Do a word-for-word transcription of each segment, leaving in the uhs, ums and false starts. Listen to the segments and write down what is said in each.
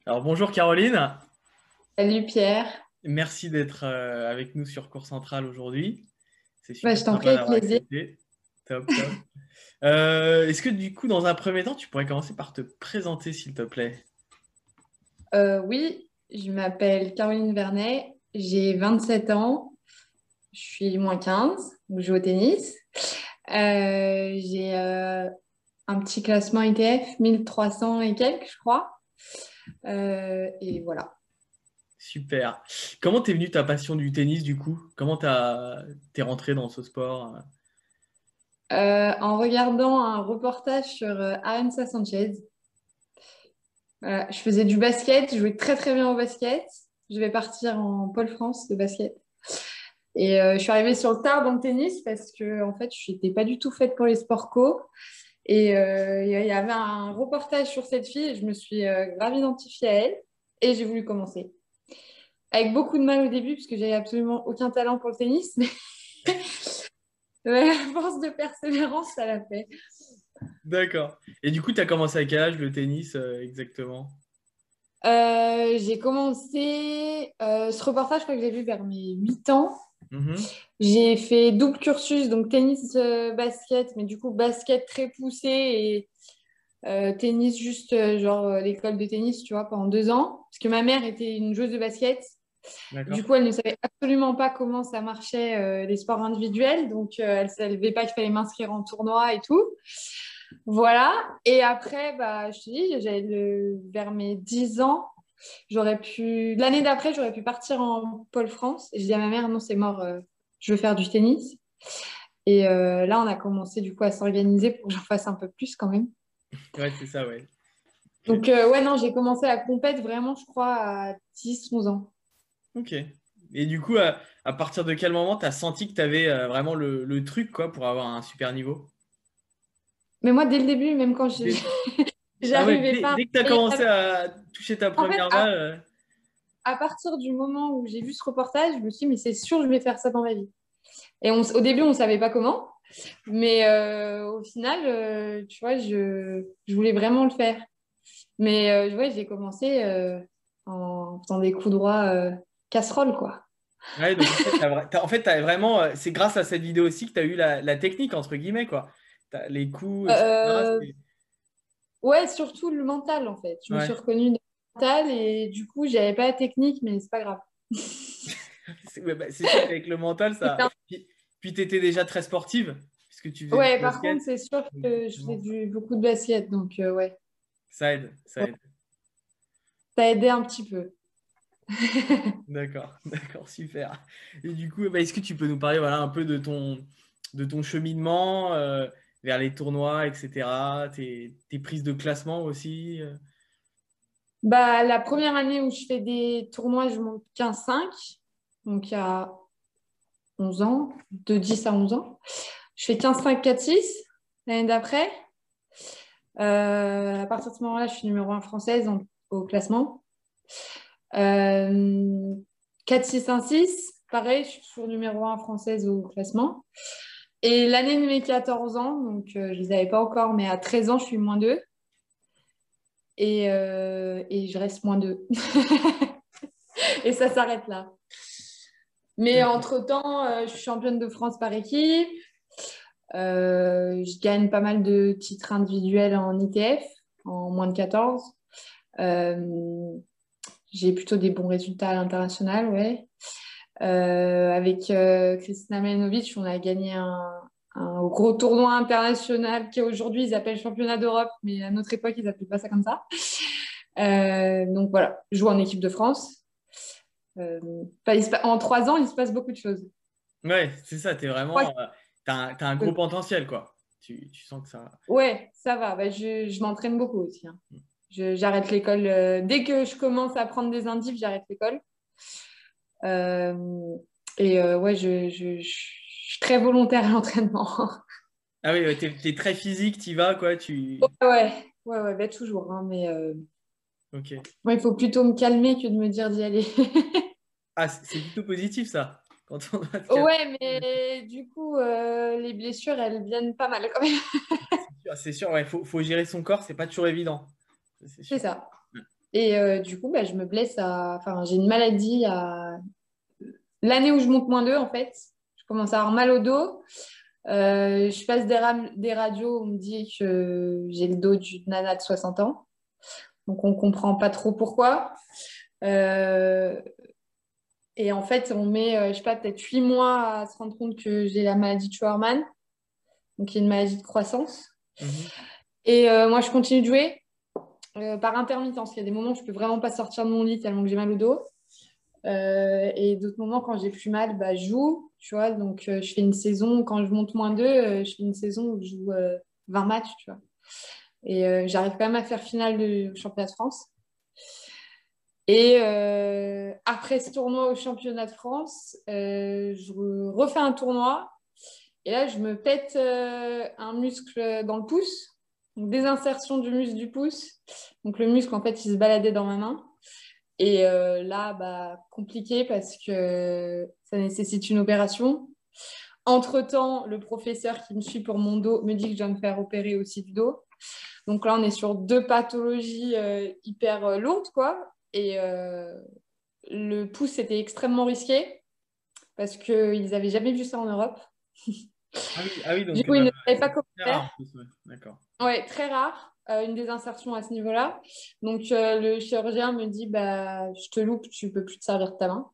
Alors bonjour Caroline, Salut Pierre. merci d'être euh, avec nous sur Cours Central aujourd'hui. C'est Bah, super je t'en prie sympa avec d'avoir plaisir. accepté. Top, top. Euh, est-ce que du coup, dans un premier temps, tu pourrais commencer par te présenter, s'il te plaît? Euh, oui, je m'appelle Caroline Vernet, j'ai vingt-sept ans, je suis moins quinze, donc je joue au tennis. Euh, j'ai euh, un petit classement I T F, mille trois cents et quelques, je crois. Euh, et voilà. Super. Comment t'es venue ta passion du tennis du coup? Comment t'as, t'es rentré dans ce sport? Euh, en regardant un reportage sur euh, Aranza Sanchez, voilà, je faisais du basket, je jouais très très bien au basket. Je vais partir en pôle France de basket. Et euh, je suis arrivée sur le tard dans le tennis parce que en fait, je n'étais pas du tout faite pour les sports co. Et euh, il y avait un reportage sur cette fille et je me suis euh, grave identifiée à elle et j'ai voulu commencer. Avec beaucoup de mal au début parce que j'avais absolument aucun talent pour le tennis, mais mais à force de persévérance, ça l'a fait. D'accord. Et du coup, t'as commencé à quel âge le tennis euh, exactement? Euh, j'ai commencé euh, ce reportage, je crois que j'ai vu vers mes huit ans. Mhm. J'ai fait double cursus, donc tennis, euh, basket, mais du coup basket très poussé et Euh, tennis, juste euh, genre euh, l'école de tennis, tu vois, pendant deux ans. Parce que ma mère était une joueuse de basket. Du D'accord. coup, elle ne savait absolument pas comment ça marchait, euh, les sports individuels. Donc, euh, elle ne savait pas qu'il fallait m'inscrire en tournoi et tout. Voilà. Et après, bah, je te dis, j'avais le... vers mes dix ans, j'aurais pu. L'année d'après, j'aurais pu partir en pôle France. Et je dis à ma mère, non, c'est mort, euh, je veux faire du tennis. Et euh, là, on a commencé du coup à s'organiser pour que j'en fasse un peu plus quand même. Ouais, c'est ça, ouais. Ok. Donc, euh, ouais, non, j'ai commencé la compète vraiment, je crois, à dix onze ans. Ok. Et du coup, à, à partir de quel moment t'as senti que t'avais euh, vraiment le, le truc quoi pour avoir un super niveau? Mais moi, dès le début, même quand je Dès- Ah ouais, j'arrivais dès, pas dès que tu as à... commencé à toucher ta En fait, première à, balle, euh, à partir du moment où j'ai vu ce reportage, je me suis dit, mais c'est sûr, je vais faire ça dans ma vie. Et on, au début, on ne savait pas comment. Mais euh, au final, euh, tu vois, je, je voulais vraiment le faire. Mais euh, ouais, j'ai commencé euh, en faisant des coups droits euh, casserole, quoi. ouais, donc en fait, t'as, vra- t'as- en fait, t'as vraiment, euh, c'est grâce à cette vidéo aussi que tu as eu la, la technique, entre guillemets, quoi. T'as les coups, et cetera Euh, c'est- ouais, surtout le mental, en fait. Je me suis Ouais. reconnue dans le mental et du coup, j'avais pas la technique, mais c'est pas grave. C'est ouais, bah, c'est sûr qu'avec le mental, ça. Puis, puis tu étais déjà très sportive, puisque tu faisais du Ouais, par basket. contre, c'est sûr Donc, que je fais forcément, du, beaucoup de basket, donc euh, ouais. ça aide, ça Ouais. aide. Ça a aidé un petit peu. D'accord, d'accord, super. Et du coup, bah, est-ce que tu peux nous parler voilà, un peu de ton, de ton cheminement euh, vers les tournois, et cetera, tes, tes prises de classement aussi euh Bah, la première année où je fais des tournois, je monte quinze cinq, donc il y a onze ans, de dix à onze ans. Je fais quinze cinq quatre six l'année d'après. Euh, à partir de ce moment-là, je suis numéro un française en- au classement. Euh, quatre six un six, pareil, je suis toujours numéro un française au classement. Et l'année de mes quatorze ans, donc euh, je ne les avais pas encore, mais à treize ans, je suis moins deux. Et, euh, et je reste moins deux. Et ça s'arrête là. Mais D'accord. entre-temps, euh, je suis championne de France par équipe. Euh, je gagne pas mal de titres individuels en I T F, en moins de quatorze. Euh, j'ai plutôt des bons résultats à l'international, ouais. Euh, avec euh, Kristina Mladenovic, on a gagné un, un gros tournoi international qui aujourd'hui ils appellent championnat d'Europe, mais à notre époque ils n'appelaient pas ça comme ça. Euh, donc voilà, je joue en équipe de France. Euh, enfin, il se pa- en trois ans, il se passe beaucoup de choses. Ouais, c'est ça, t'es Ouais, vraiment, euh, t'as un, t'as un gros potentiel, quoi. Tu, tu sens que ça. ouais, ça va. Bah, je, je m'entraîne beaucoup aussi, hein. Je- j'arrête l'école. Euh, dès que je commence à prendre des indifs, j'arrête l'école. Euh, et euh, ouais, je, je, je suis très volontaire à l'entraînement. Ah oui, ouais, t'es, t'es très physique, t'y vas, quoi. Tu. Ouais, ouais, ouais, bah, toujours, hein, mais euh, Ok. ouais, il faut plutôt me calmer que de me dire d'y aller. Ah, c'est c'est plutôt positif, ça. Quand on doit te calmer. Ouais, mais du coup, euh, les blessures, elles viennent pas mal quand même. C'est sûr, c'est sûr, ouais, faut, faut gérer son corps, c'est pas toujours évident. Ça, c'est C'est sûr. ça. Et euh, du coup, bah, je me blesse à... Enfin, j'ai une maladie à... L'année où je monte moins deux, en fait, je commence à avoir mal au dos. Euh, je passe des, ram- des radios, on me dit que j'ai le dos d'une nana de soixante ans. Donc, on comprend pas trop pourquoi. Euh, et en fait, on met, euh, je sais pas, peut-être huit mois à se rendre compte que j'ai la maladie de Scheuermann, donc qui est une maladie de croissance. Mhm. Et euh, moi, je continue de jouer euh, par intermittence. Il y a des moments où je peux vraiment pas sortir de mon lit tellement que j'ai mal au dos. Euh, et d'autres moments, quand j'ai plus mal, bah, je joue. Tu vois, donc euh, je fais une saison, quand je monte moins deux, euh, je fais une saison où je joue euh, vingt matchs, tu vois. Et euh, j'arrive quand même à faire finale du championnat de France. Et euh, après ce tournoi au championnat de France, euh, je refais un tournoi. Et là, je me pète euh, un muscle dans le pouce. Donc, désinsertion du muscle du pouce. Donc, le muscle, en fait, il se baladait dans ma main. Et euh, là, bah, compliqué parce que ça nécessite une opération. Entre-temps, le professeur qui me suit pour mon dos me dit que je dois me faire opérer aussi du dos. Donc là, on est sur deux pathologies euh, hyper euh, lourdes, quoi. Et euh, le pouce, était extrêmement risqué parce qu'ils n'avaient jamais vu ça en Europe. Ah oui, ah oui, Du donc coup, ils euh, ne savaient pas c'est comment très faire. rare en plus, ouais. D'accord. Ouais, très rare, euh, une désinsertion à ce niveau-là. Donc, euh, le chirurgien me dit, bah, je te loupe, tu peux plus te servir de ta main.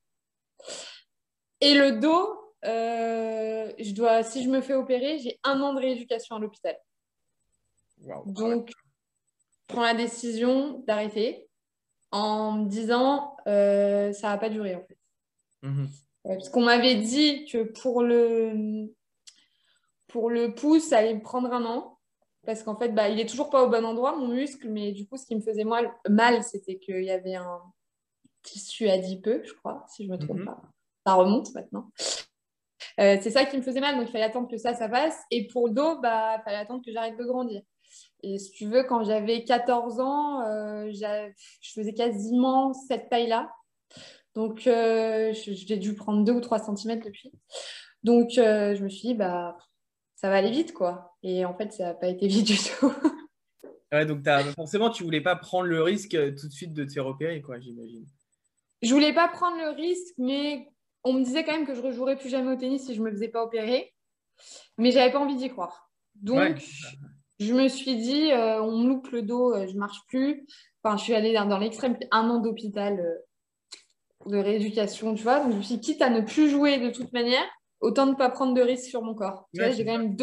Et le dos, euh, je dois, si je me fais opérer, j'ai un an de rééducation à l'hôpital. Waouh. Ah ouais. Donc, je prends la décision d'arrêter en me disant, euh, ça va pas durer, en fait. Mhm. Ouais, parce qu'on m'avait dit que pour le, pour le pouce, ça allait me prendre un an. Parce qu'en fait, bah, il est toujours pas au bon endroit, mon muscle. Mais du coup, ce qui me faisait mal, mal c'était qu'il y avait un tissu adipeux, je crois, si je me trompe Mhm. pas. Ça remonte maintenant. Euh, c'est ça qui me faisait mal. Donc, il fallait attendre que ça, ça passe. Et pour le dos, bah, il fallait attendre que j'arrête de grandir. Et si tu veux, quand j'avais quatorze ans, euh, je faisais quasiment cette taille-là. Donc, euh, j'ai dû prendre deux ou trois centimètres depuis. Donc, euh, je me suis dit, bah, ça va aller vite, quoi. Et en fait, ça n'a pas été vite du tout. Ouais, donc t'as, forcément, tu voulais pas prendre le risque euh, tout de suite de te faire opérer, quoi, j'imagine. Je voulais pas prendre le risque, mais on me disait quand même que je rejouerais plus jamais au tennis si je me faisais pas opérer. Mais j'avais pas envie d'y croire. Ouais. Donc, je me suis dit, euh, on me loupe le dos, euh, je marche plus. Enfin, je suis allée dans, dans l'extrême, un an d'hôpital euh, de rééducation, tu vois. Donc, je me suis dit, quitte à ne plus jouer de toute manière, autant ne pas prendre de risques sur mon corps. Tu Ouais, vois, c'est j'ai quand ça. même deux.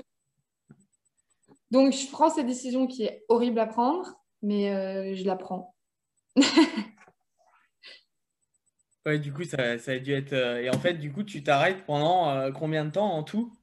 Donc, je prends cette décision qui est horrible à prendre, mais euh, je la prends. Ouais, du coup, ça, ça a dû être. euh, Et en fait, du coup, tu t'arrêtes pendant euh, combien de temps en tout?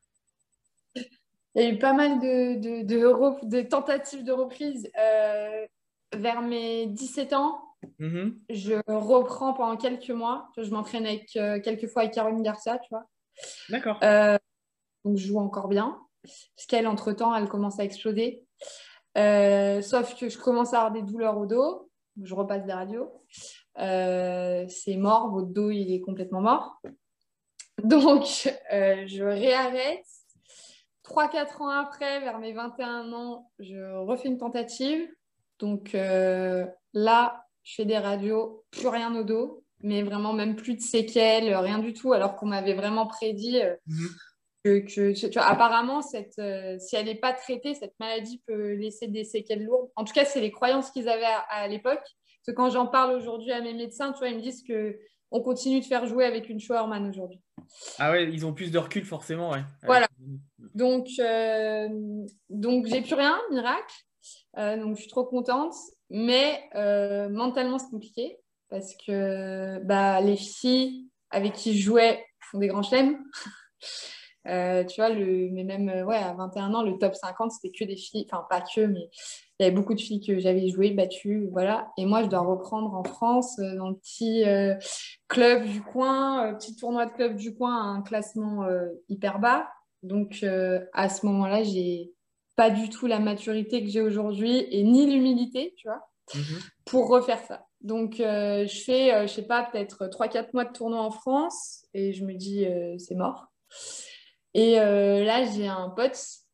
Il y a eu pas mal de, de, de, re- de tentatives de reprise. Euh, vers mes dix-sept ans, Mhm. je reprends pendant quelques mois. Je m'entraîne avec, euh, quelques fois avec Caroline Garcia, tu vois. D'accord. Euh, donc, je joue encore bien. Parce qu'elle, entre-temps, elle commence à exploser. Euh, sauf que je commence à avoir des douleurs au dos. Je repasse des radios. Euh, c'est mort, votre dos, il est complètement mort. Donc, euh, je réarrête. Trois quatre ans après, vers mes vingt et un ans, je refais une tentative. Donc euh, là, je fais des radios, plus rien au dos, mais vraiment même plus de séquelles, rien du tout, alors qu'on m'avait vraiment prédit euh, Mhm. que, que- tu vois, apparemment, cette, euh, si elle n'est pas traitée, cette maladie peut laisser des séquelles lourdes. En tout cas, c'est les croyances qu'ils avaient à, à l'époque. Parce que quand j'en parle aujourd'hui à mes médecins, tu vois, ils me disent que on continue de faire jouer avec une Scheuermann aujourd'hui. Ah ouais, ils ont plus de recul, forcément, ouais. Ouais. Voilà. Donc, euh, donc j'ai plus rien, miracle. Euh, donc, je suis trop contente. Mais euh, mentalement, c'est compliqué parce que bah, les filles avec qui je jouais font des grands chelems. Euh, tu vois, le, mais même euh, ouais, à vingt et un ans, le top cinquante, c'était que des filles. Enfin, pas que, mais il y avait beaucoup de filles que j'avais jouées, battues. Voilà. Et moi, je dois reprendre en France, euh, dans le petit euh, club du coin, euh, petit tournoi de club du coin, à un classement euh, hyper bas. Donc, euh, à ce moment-là, j'ai pas du tout la maturité que j'ai aujourd'hui et ni l'humilité, tu vois, Mhm. pour refaire ça. Donc, euh, je fais, euh, je sais pas, peut-être trois quatre mois de tournoi en France et je me dis, euh, c'est mort. Et euh, là, j'ai un pote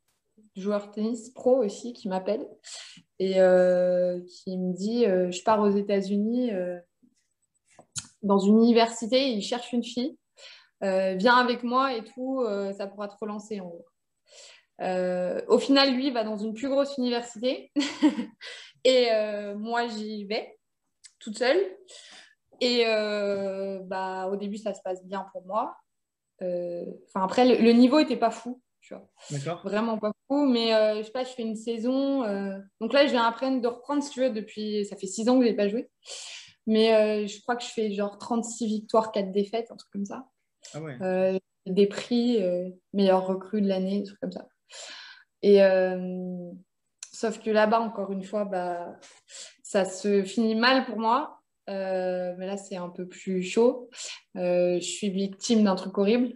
joueur de tennis pro aussi qui m'appelle et euh, qui me dit euh, je pars aux États-Unis euh, dans une université, il cherche une fille, euh, viens avec moi et tout, euh, ça pourra te relancer en gros. Euh, au final, lui va dans une plus grosse université et euh, moi j'y vais toute seule. Et euh, bah, au début, ça se passe bien pour moi. Euh, Enfin, après, le, le niveau n'était pas fou, tu vois. D'accord. Vraiment pas fou, mais euh, je sais pas, je fais une saison. euh, Donc là, je viens apprendre de reprendre, si tu veux, depuis. Ça fait six ans que je n'ai pas joué. Mais euh, je crois que je fais genre trente-six victoires, quatre défaites, un truc comme ça. Ah ouais. Euh, des prix, euh, meilleur recrue de l'année, des trucs comme ça. Et euh, sauf que là-bas, encore une fois, bah, ça se finit mal pour moi. Euh, mais là, c'est un peu plus chaud. Euh, je suis victime d'un truc horrible.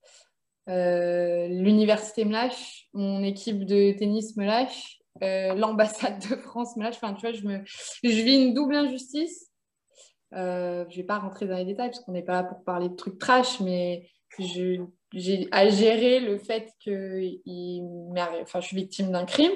Euh, l'université me lâche, mon équipe de tennis me lâche, euh, l'ambassade de France me lâche. Enfin, tu vois, je, me... je vis une double injustice. Euh, je ne vais pas rentrer dans les détails parce qu'on n'est pas là pour parler de trucs trash, mais je... j'ai à gérer le fait que il m'arrive... enfin, je suis victime d'un crime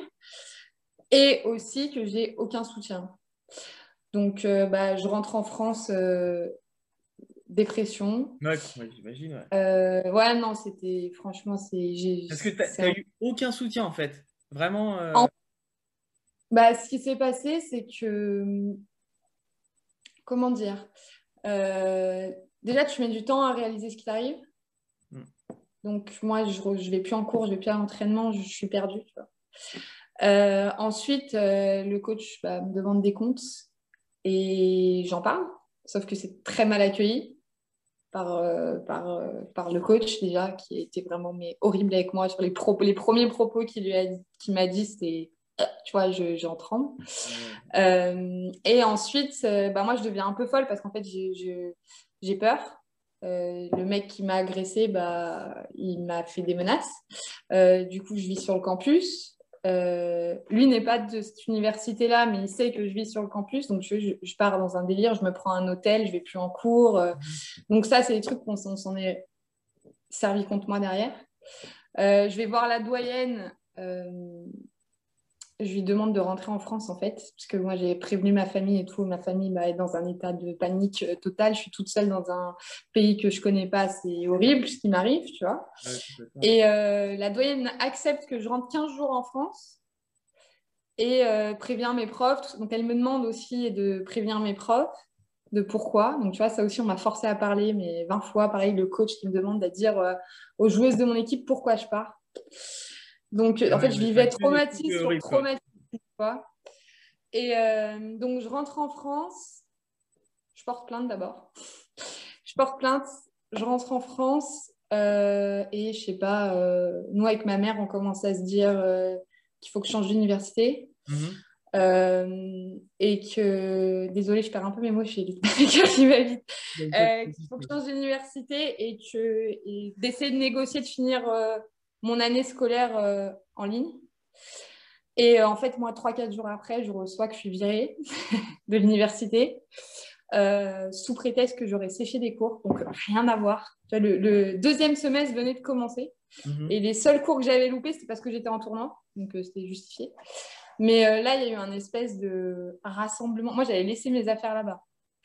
et aussi que j'ai aucun soutien. Donc, euh, bah, je rentre en France, euh, dépression. Ouais, ouais, j'imagine. Ouais. Euh, ouais, non, c'était franchement, c'est, j'ai, Parce que tu c'est n'as un- eu aucun soutien, en fait. Vraiment. euh, en- bah, ce qui s'est passé, c'est que, comment dire, euh, déjà, tu mets du temps à réaliser ce qui t'arrive. hmm. Donc, moi, je ne vais plus en cours, je ne vais plus à l'entraînement, je, je suis perdue. Tu vois. Euh, ensuite, euh, le coach bah, me demande des comptes et j'en parle, sauf que c'est très mal accueilli. Par, euh, par, euh, par le coach déjà, qui était vraiment mais, horrible avec moi sur les, propos, les premiers propos qu'il lui a, qu'il m'a dit, c'était, euh, tu vois, je, j'en tremble. Ah ouais. Euh, et ensuite, euh, bah, moi, je deviens un peu folle parce qu'en fait, j'ai, je, j'ai peur. Euh, le mec qui m'a agressé, bah, il m'a fait des menaces. Euh, du coup, je vis sur le campus. Euh, lui n'est pas de cette université-là, mais il sait que je vis sur le campus. Donc, je, je, je pars dans un délire, je me prends un hôtel, je vais plus en cours. Euh, donc, ça, c'est des trucs qu'on on s'en est servi contre moi derrière. Euh, je vais voir la doyenne. Euh, je lui demande de rentrer en France, en fait, parce que moi, j'ai prévenu ma famille et tout. Ma famille bah, est dans un état de panique euh, totale. Je suis toute seule dans un pays que je connais pas. C'est horrible ce qui m'arrive, tu vois. Ouais, complètement. Et euh, la doyenne accepte que je rentre quinze jours en France et euh, prévient mes profs. Donc, elle me demande aussi de prévenir mes profs de pourquoi. Donc, tu vois, ça aussi, on m'a forcé à parler, mais vingt fois, pareil, le coach qui me demande à dire euh, aux joueuses de mon équipe pourquoi je pars. Donc, Ah en fait, ouais, je ouais, ça vivais que des trucs traumatisme euh, sur horribles, quoi. traumatisme, tu vois. Et euh, donc, je rentre en France. Je porte plainte d'abord. Je porte plainte. Je rentre en France. Euh, et je sais pas, euh, nous, avec ma mère, on commence à se dire euh, qu'il faut que je change d'université. Mhm. Euh, et que, désolée, je perds un peu mes mots, je suis qui va vite. Donc, pas de Euh, qu'il faut que soucis. je change d'université et, que, et d'essayer de négocier, de finir euh, mon année scolaire euh, en ligne. Et euh, en fait, moi, trois quatre jours après, je reçois que je suis virée de l'université euh, sous prétexte que j'aurais séché des cours. Donc, rien à voir. Tu vois, le, le deuxième semestre venait de commencer. Mhm. Et les seuls cours que j'avais loupés, c'était parce que j'étais en tournoi. Donc, euh, c'était justifié. Mais euh, là, il y a eu un espèce de rassemblement. Moi, j'avais laissé mes affaires là-bas.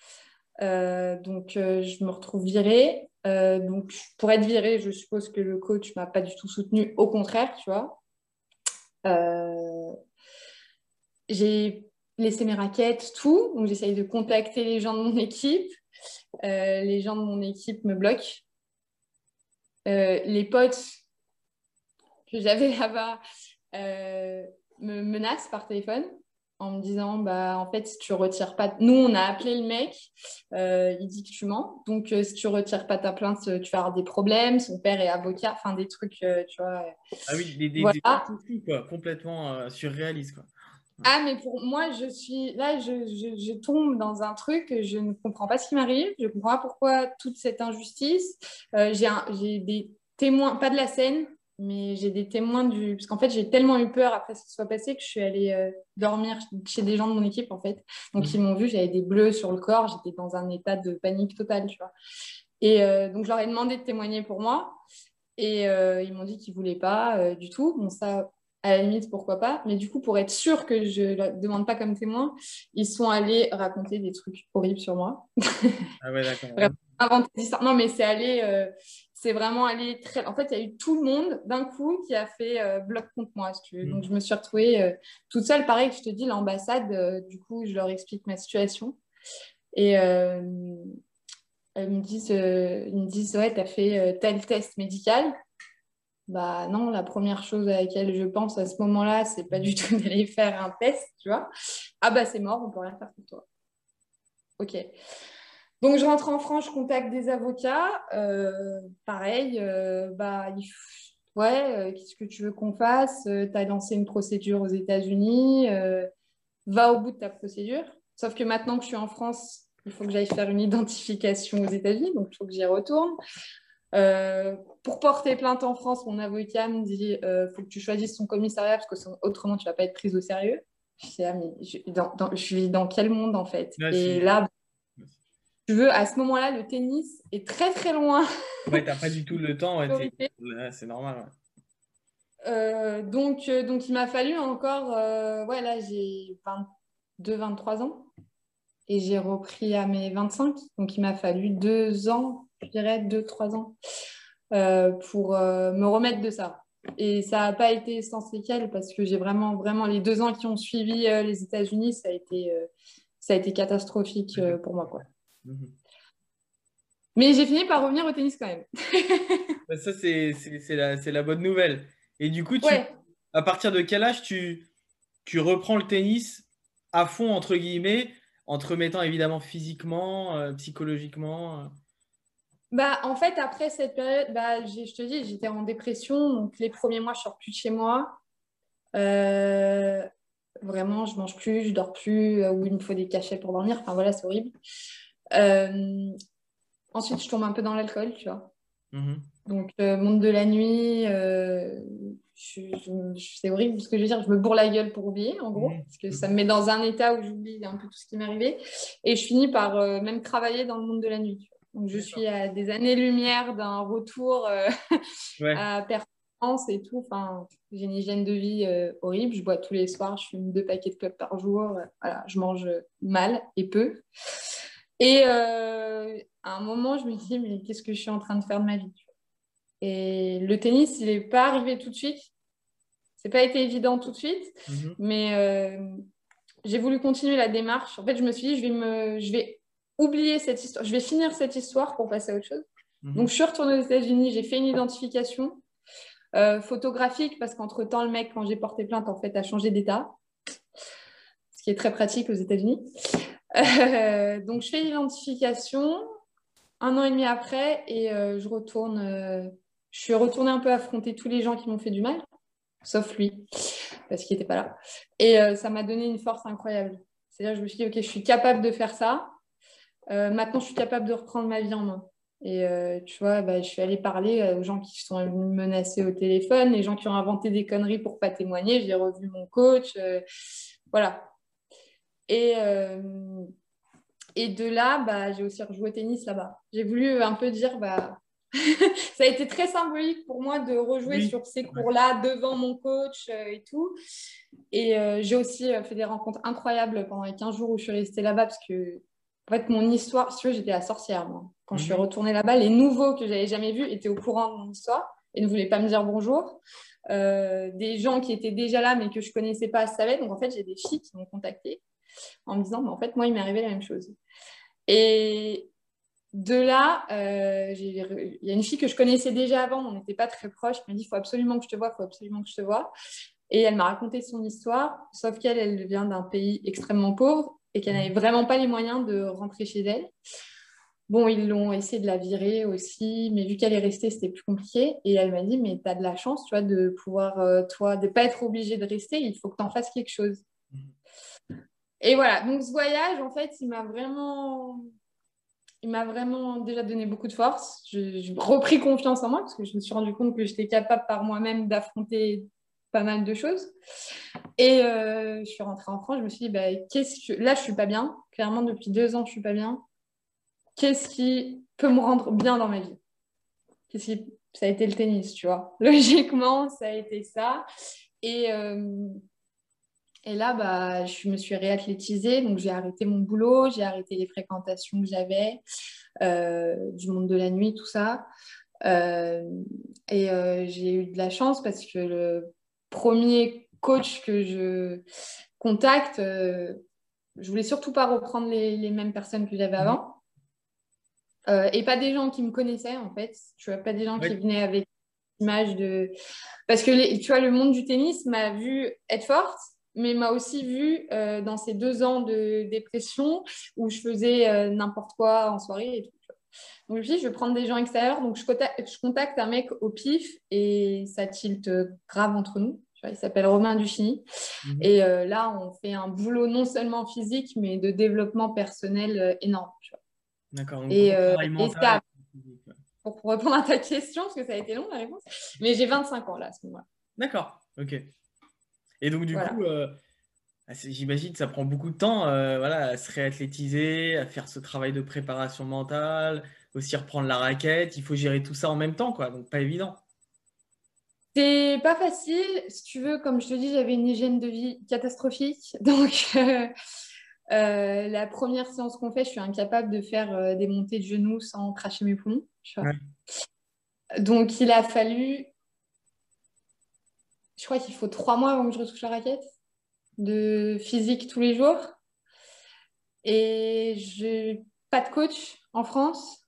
Euh, donc, euh, je me retrouve virée. Euh, donc, pour être virée, je suppose que le coach ne m'a pas du tout soutenue. Au contraire, tu vois. Euh, j'ai laissé mes raquettes, tout. Donc, j'essaye de contacter les gens de mon équipe. Euh, les gens de mon équipe me bloquent. Euh, les potes que j'avais là-bas euh, me menacent par téléphone en me disant bah en fait si tu retires pas nous on a appelé le mec euh, il dit que tu mens donc euh, si tu retires pas ta plainte tu vas avoir des problèmes son père est avocat enfin des trucs euh, tu vois Ah oui, des, des, des voilà. trucs fous, quoi. Complètement euh, surréalistes, quoi. Ouais. Ah mais pour moi je suis là je, je, je tombe dans un truc je ne comprends pas ce qui m'arrive je comprends pas pourquoi toute cette injustice. Euh, j'ai un, j'ai des témoins pas de la scène mais j'ai des témoins du parce qu'en fait j'ai tellement eu peur après ce qui soit passé que je suis allée euh, dormir chez des gens de mon équipe en fait donc ils Mhm. m'ont vu j'avais des bleus sur le corps j'étais dans un état de panique totale tu vois et euh, donc je leur ai demandé de témoigner pour moi et euh, ils m'ont dit qu'ils voulaient pas euh, du tout bon ça à la limite, pourquoi pas. Mais du coup, pour être sûr que je ne le demande pas comme témoin, ils sont allés raconter des trucs horribles sur moi. Ah ouais, d'accord. Vraiment inventer des histoires. Non, mais c'est allé, euh, c'est vraiment allé très. En fait, il y a eu tout le monde d'un coup qui a fait euh, bloc contre moi, si tu veux. Donc, Mhm. je me suis retrouvée euh, toute seule. Pareil que je te dis, l'ambassade, euh, du coup, je leur explique ma situation. Et euh, elles me disent, euh, ils me disent, ouais, tu as fait euh, tel test médical. Bah non, la première chose à laquelle je pense à ce moment-là, c'est pas du tout d'aller faire un test, tu vois. Ah bah c'est mort, on peut rien faire pour toi. Ok. Donc je rentre en France, je contacte des avocats. Euh, pareil, euh, bah il f- ouais, euh, qu'est-ce que tu veux qu'on fasse? Tu as lancé une procédure aux États-Unis, euh, va au bout de ta procédure. Sauf que maintenant que je suis en France, il faut que j'aille faire une identification aux États-Unis, donc il faut que j'y retourne. Euh, pour porter plainte en France, mon avocat me dit euh, faut que tu choisisses ton commissariat parce que son- autrement tu vas pas être prise au sérieux. Je sais, ah, mais je, dans, dans- je suis dans quel monde en fait? Ouais, Et c'est... là, tu veux, à ce moment-là, le tennis est très très loin. Ouais, t'as pas du tout le temps. Ouais, t'es- Priorité. ouais, c'est normal. Ouais. Euh, donc, euh, donc il m'a fallu encore, euh, ouais là j'ai vingt-deux vingt-trois ans et j'ai repris à mes vingt-cinq. Donc il m'a fallu deux ans, je dirais deux trois ans euh, pour euh, me remettre de ça. Et ça n'a pas été sans séquelles parce que j'ai vraiment, vraiment, les deux ans qui ont suivi euh, les États-Unis, ça a été, euh, ça a été catastrophique euh, pour moi, quoi. Mhm. Mais j'ai fini par revenir au tennis quand même. Bah, ça, c'est c'est- c'est la, c'est la bonne nouvelle. Et du coup, tu, Ouais. à partir de quel âge tu, tu reprends le tennis à fond, entre guillemets, en te remettant évidemment physiquement, euh, psychologiquement euh. Bah, en fait, après cette période, bah, j'ai- je te dis, j'étais en dépression. Donc, les premiers mois, je sors plus de chez moi. Euh, vraiment, je mange plus, je dors plus, euh, ou il me faut des cachets pour dormir. Enfin, voilà, c'est horrible. Euh, ensuite, je tombe un peu dans l'alcool, tu vois. Mhm. Donc, euh, monde de la nuit, euh, je- je- je- c'est horrible ce que je veux dire. Je me bourre la gueule pour oublier, en gros, Mhm. parce que ça me Mhm. met dans un état où j'oublie un peu tout ce qui m'est arrivé. Et je finis par euh, même travailler dans le monde de la nuit, tu vois. Donc, je D'accord. suis à des années-lumière d'un retour euh, Ouais. à performance et tout. Enfin, j'ai une hygiène de vie euh, horrible. Je bois tous les soirs, je fume deux paquets de clopes par jour. Euh, voilà, je mange mal et peu. Et euh, à un moment, je me dis, mais qu'est-ce que je suis en train de faire de ma vie? Et le tennis, il n'est pas arrivé tout de suite. C'est pas été évident tout de suite, Mhm. mais euh, j'ai voulu continuer la démarche. En fait, je me suis dit, je vais, me, je vais oublier cette histoire, je vais finir cette histoire pour passer à autre chose. Donc, Mhm. je suis retournée aux États-Unis, j'ai fait une identification euh, photographique parce qu'entre-temps, le mec, quand j'ai porté plainte, en fait, a changé d'état, ce qui est très pratique aux États-Unis. Euh, donc, je fais l'identification un an et demi après et euh, je retourne. Euh, je suis retournée un peu affronter tous les gens qui m'ont fait du mal, sauf lui, parce qu'il n'était pas là. Et euh, ça m'a donné une force incroyable. C'est-à-dire, je me suis dit, OK, je suis capable de faire ça. Euh, maintenant, je suis capable de reprendre ma vie en main. Et euh, tu vois, bah, je suis allée parler aux gens qui sont menacés au téléphone, les gens qui ont inventé des conneries pour pas témoigner. J'ai revu mon coach. Euh, voilà. Et, euh, et de là, bah, j'ai aussi rejoué au tennis là-bas. J'ai voulu un peu dire, bah, ça a été très symbolique pour moi de rejouer Oui. sur ces Ouais. cours-là devant mon coach euh, et tout. Et euh, j'ai aussi euh, fait des rencontres incroyables pendant les quinze jours où je suis restée là-bas parce que, en fait, mon histoire, si tu veux, j'étais la sorcière, moi. Quand je suis Mhm. retournée là-bas, les nouveaux que j'avais jamais vus étaient au courant de mon histoire et ne voulaient pas me dire bonjour. Euh, des gens qui étaient déjà là mais que je connaissais pas savaient. Donc, en fait, j'ai des filles qui m'ont contactée en me disant, mais en fait, moi, il m'est arrivé la même chose. Et de là, euh, il y a une fille que je connaissais déjà avant, on n'était pas très proches, qui m'a dit, il faut absolument que je te vois, il faut absolument que je te vois. Et elle m'a raconté son histoire, sauf qu'elle, elle vient d'un pays extrêmement pauvre et qu'elle n'avait Mhm. vraiment pas les moyens de rentrer chez elle. Bon, ils l'ont essayé de la virer aussi, mais vu qu'elle est restée, c'était plus compliqué. Et elle m'a dit, mais tu as de la chance, tu vois, de pouvoir, euh, toi, de ne pas être obligée de rester, il faut que tu en fasses quelque chose. Mhm. Et voilà, donc ce voyage, en fait, il m'a vraiment il m'a vraiment déjà donné beaucoup de force. J'ai repris confiance en moi parce que je me suis rendu compte que j'étais capable par moi-même d'affronter pas mal de choses. Et euh, je suis rentrée en France, je me suis dit, bah, qu'est-ce que... là, je suis pas bien. Clairement, depuis deux ans, je suis pas bien. Qu'est-ce qui peut me rendre bien dans ma vie? Qu'est-ce qui... Ça a été le tennis, tu vois. Logiquement, ça a été ça. Et, euh, et là, bah, je me suis réathlétisée. Donc, j'ai arrêté mon boulot, j'ai arrêté les fréquentations que j'avais, euh, du monde de la nuit, tout ça. Euh, et euh, j'ai eu de la chance parce que le premier coach que je contacte, euh, je voulais surtout pas reprendre les, les mêmes personnes que j'avais Mhm. avant. Euh, et pas des gens qui me connaissaient, en fait. Tu vois, pas des gens qui Ouais. venaient avec l'image de... Parce que, les- tu vois, le monde du tennis m'a vu être forte, mais m'a aussi vu euh, dans ces deux ans de dépression où je faisais euh, n'importe quoi en soirée et tout. Donc, je me suis dit, je vais prendre des gens extérieurs. Donc, je contacte, je contacte un mec au pif et ça tilte grave entre nous. Tu vois, il s'appelle Romain Duchigny. Mhm. Et euh, là, on fait un boulot non seulement physique, mais de développement personnel euh, énorme. Tu vois. D'accord, donc Et, gros euh, travail et mental. ça, Et physique, ouais. pour répondre à ta question, parce que ça a été long la réponse, mais j'ai vingt-cinq ans là à ce moment-là. D'accord, ok. Et donc du coup, Voilà. euh, ah, c'est- j'imagine que ça prend beaucoup de temps, euh, voilà, à se réathlétiser, à faire ce travail de préparation mentale, aussi reprendre la raquette. Il faut gérer tout ça en même temps, quoi. Donc pas évident. C'est pas facile. Si tu veux, comme je te dis, j'avais une hygiène de vie catastrophique. Donc, euh, euh, la première séance qu'on fait, je suis incapable de faire euh, des montées de genoux sans cracher mes poumons. Tu vois. Ouais. Donc, il a fallu, je crois qu'il faut trois mois avant que je retouche la raquette, de physique tous les jours. Et je pas de coach en France.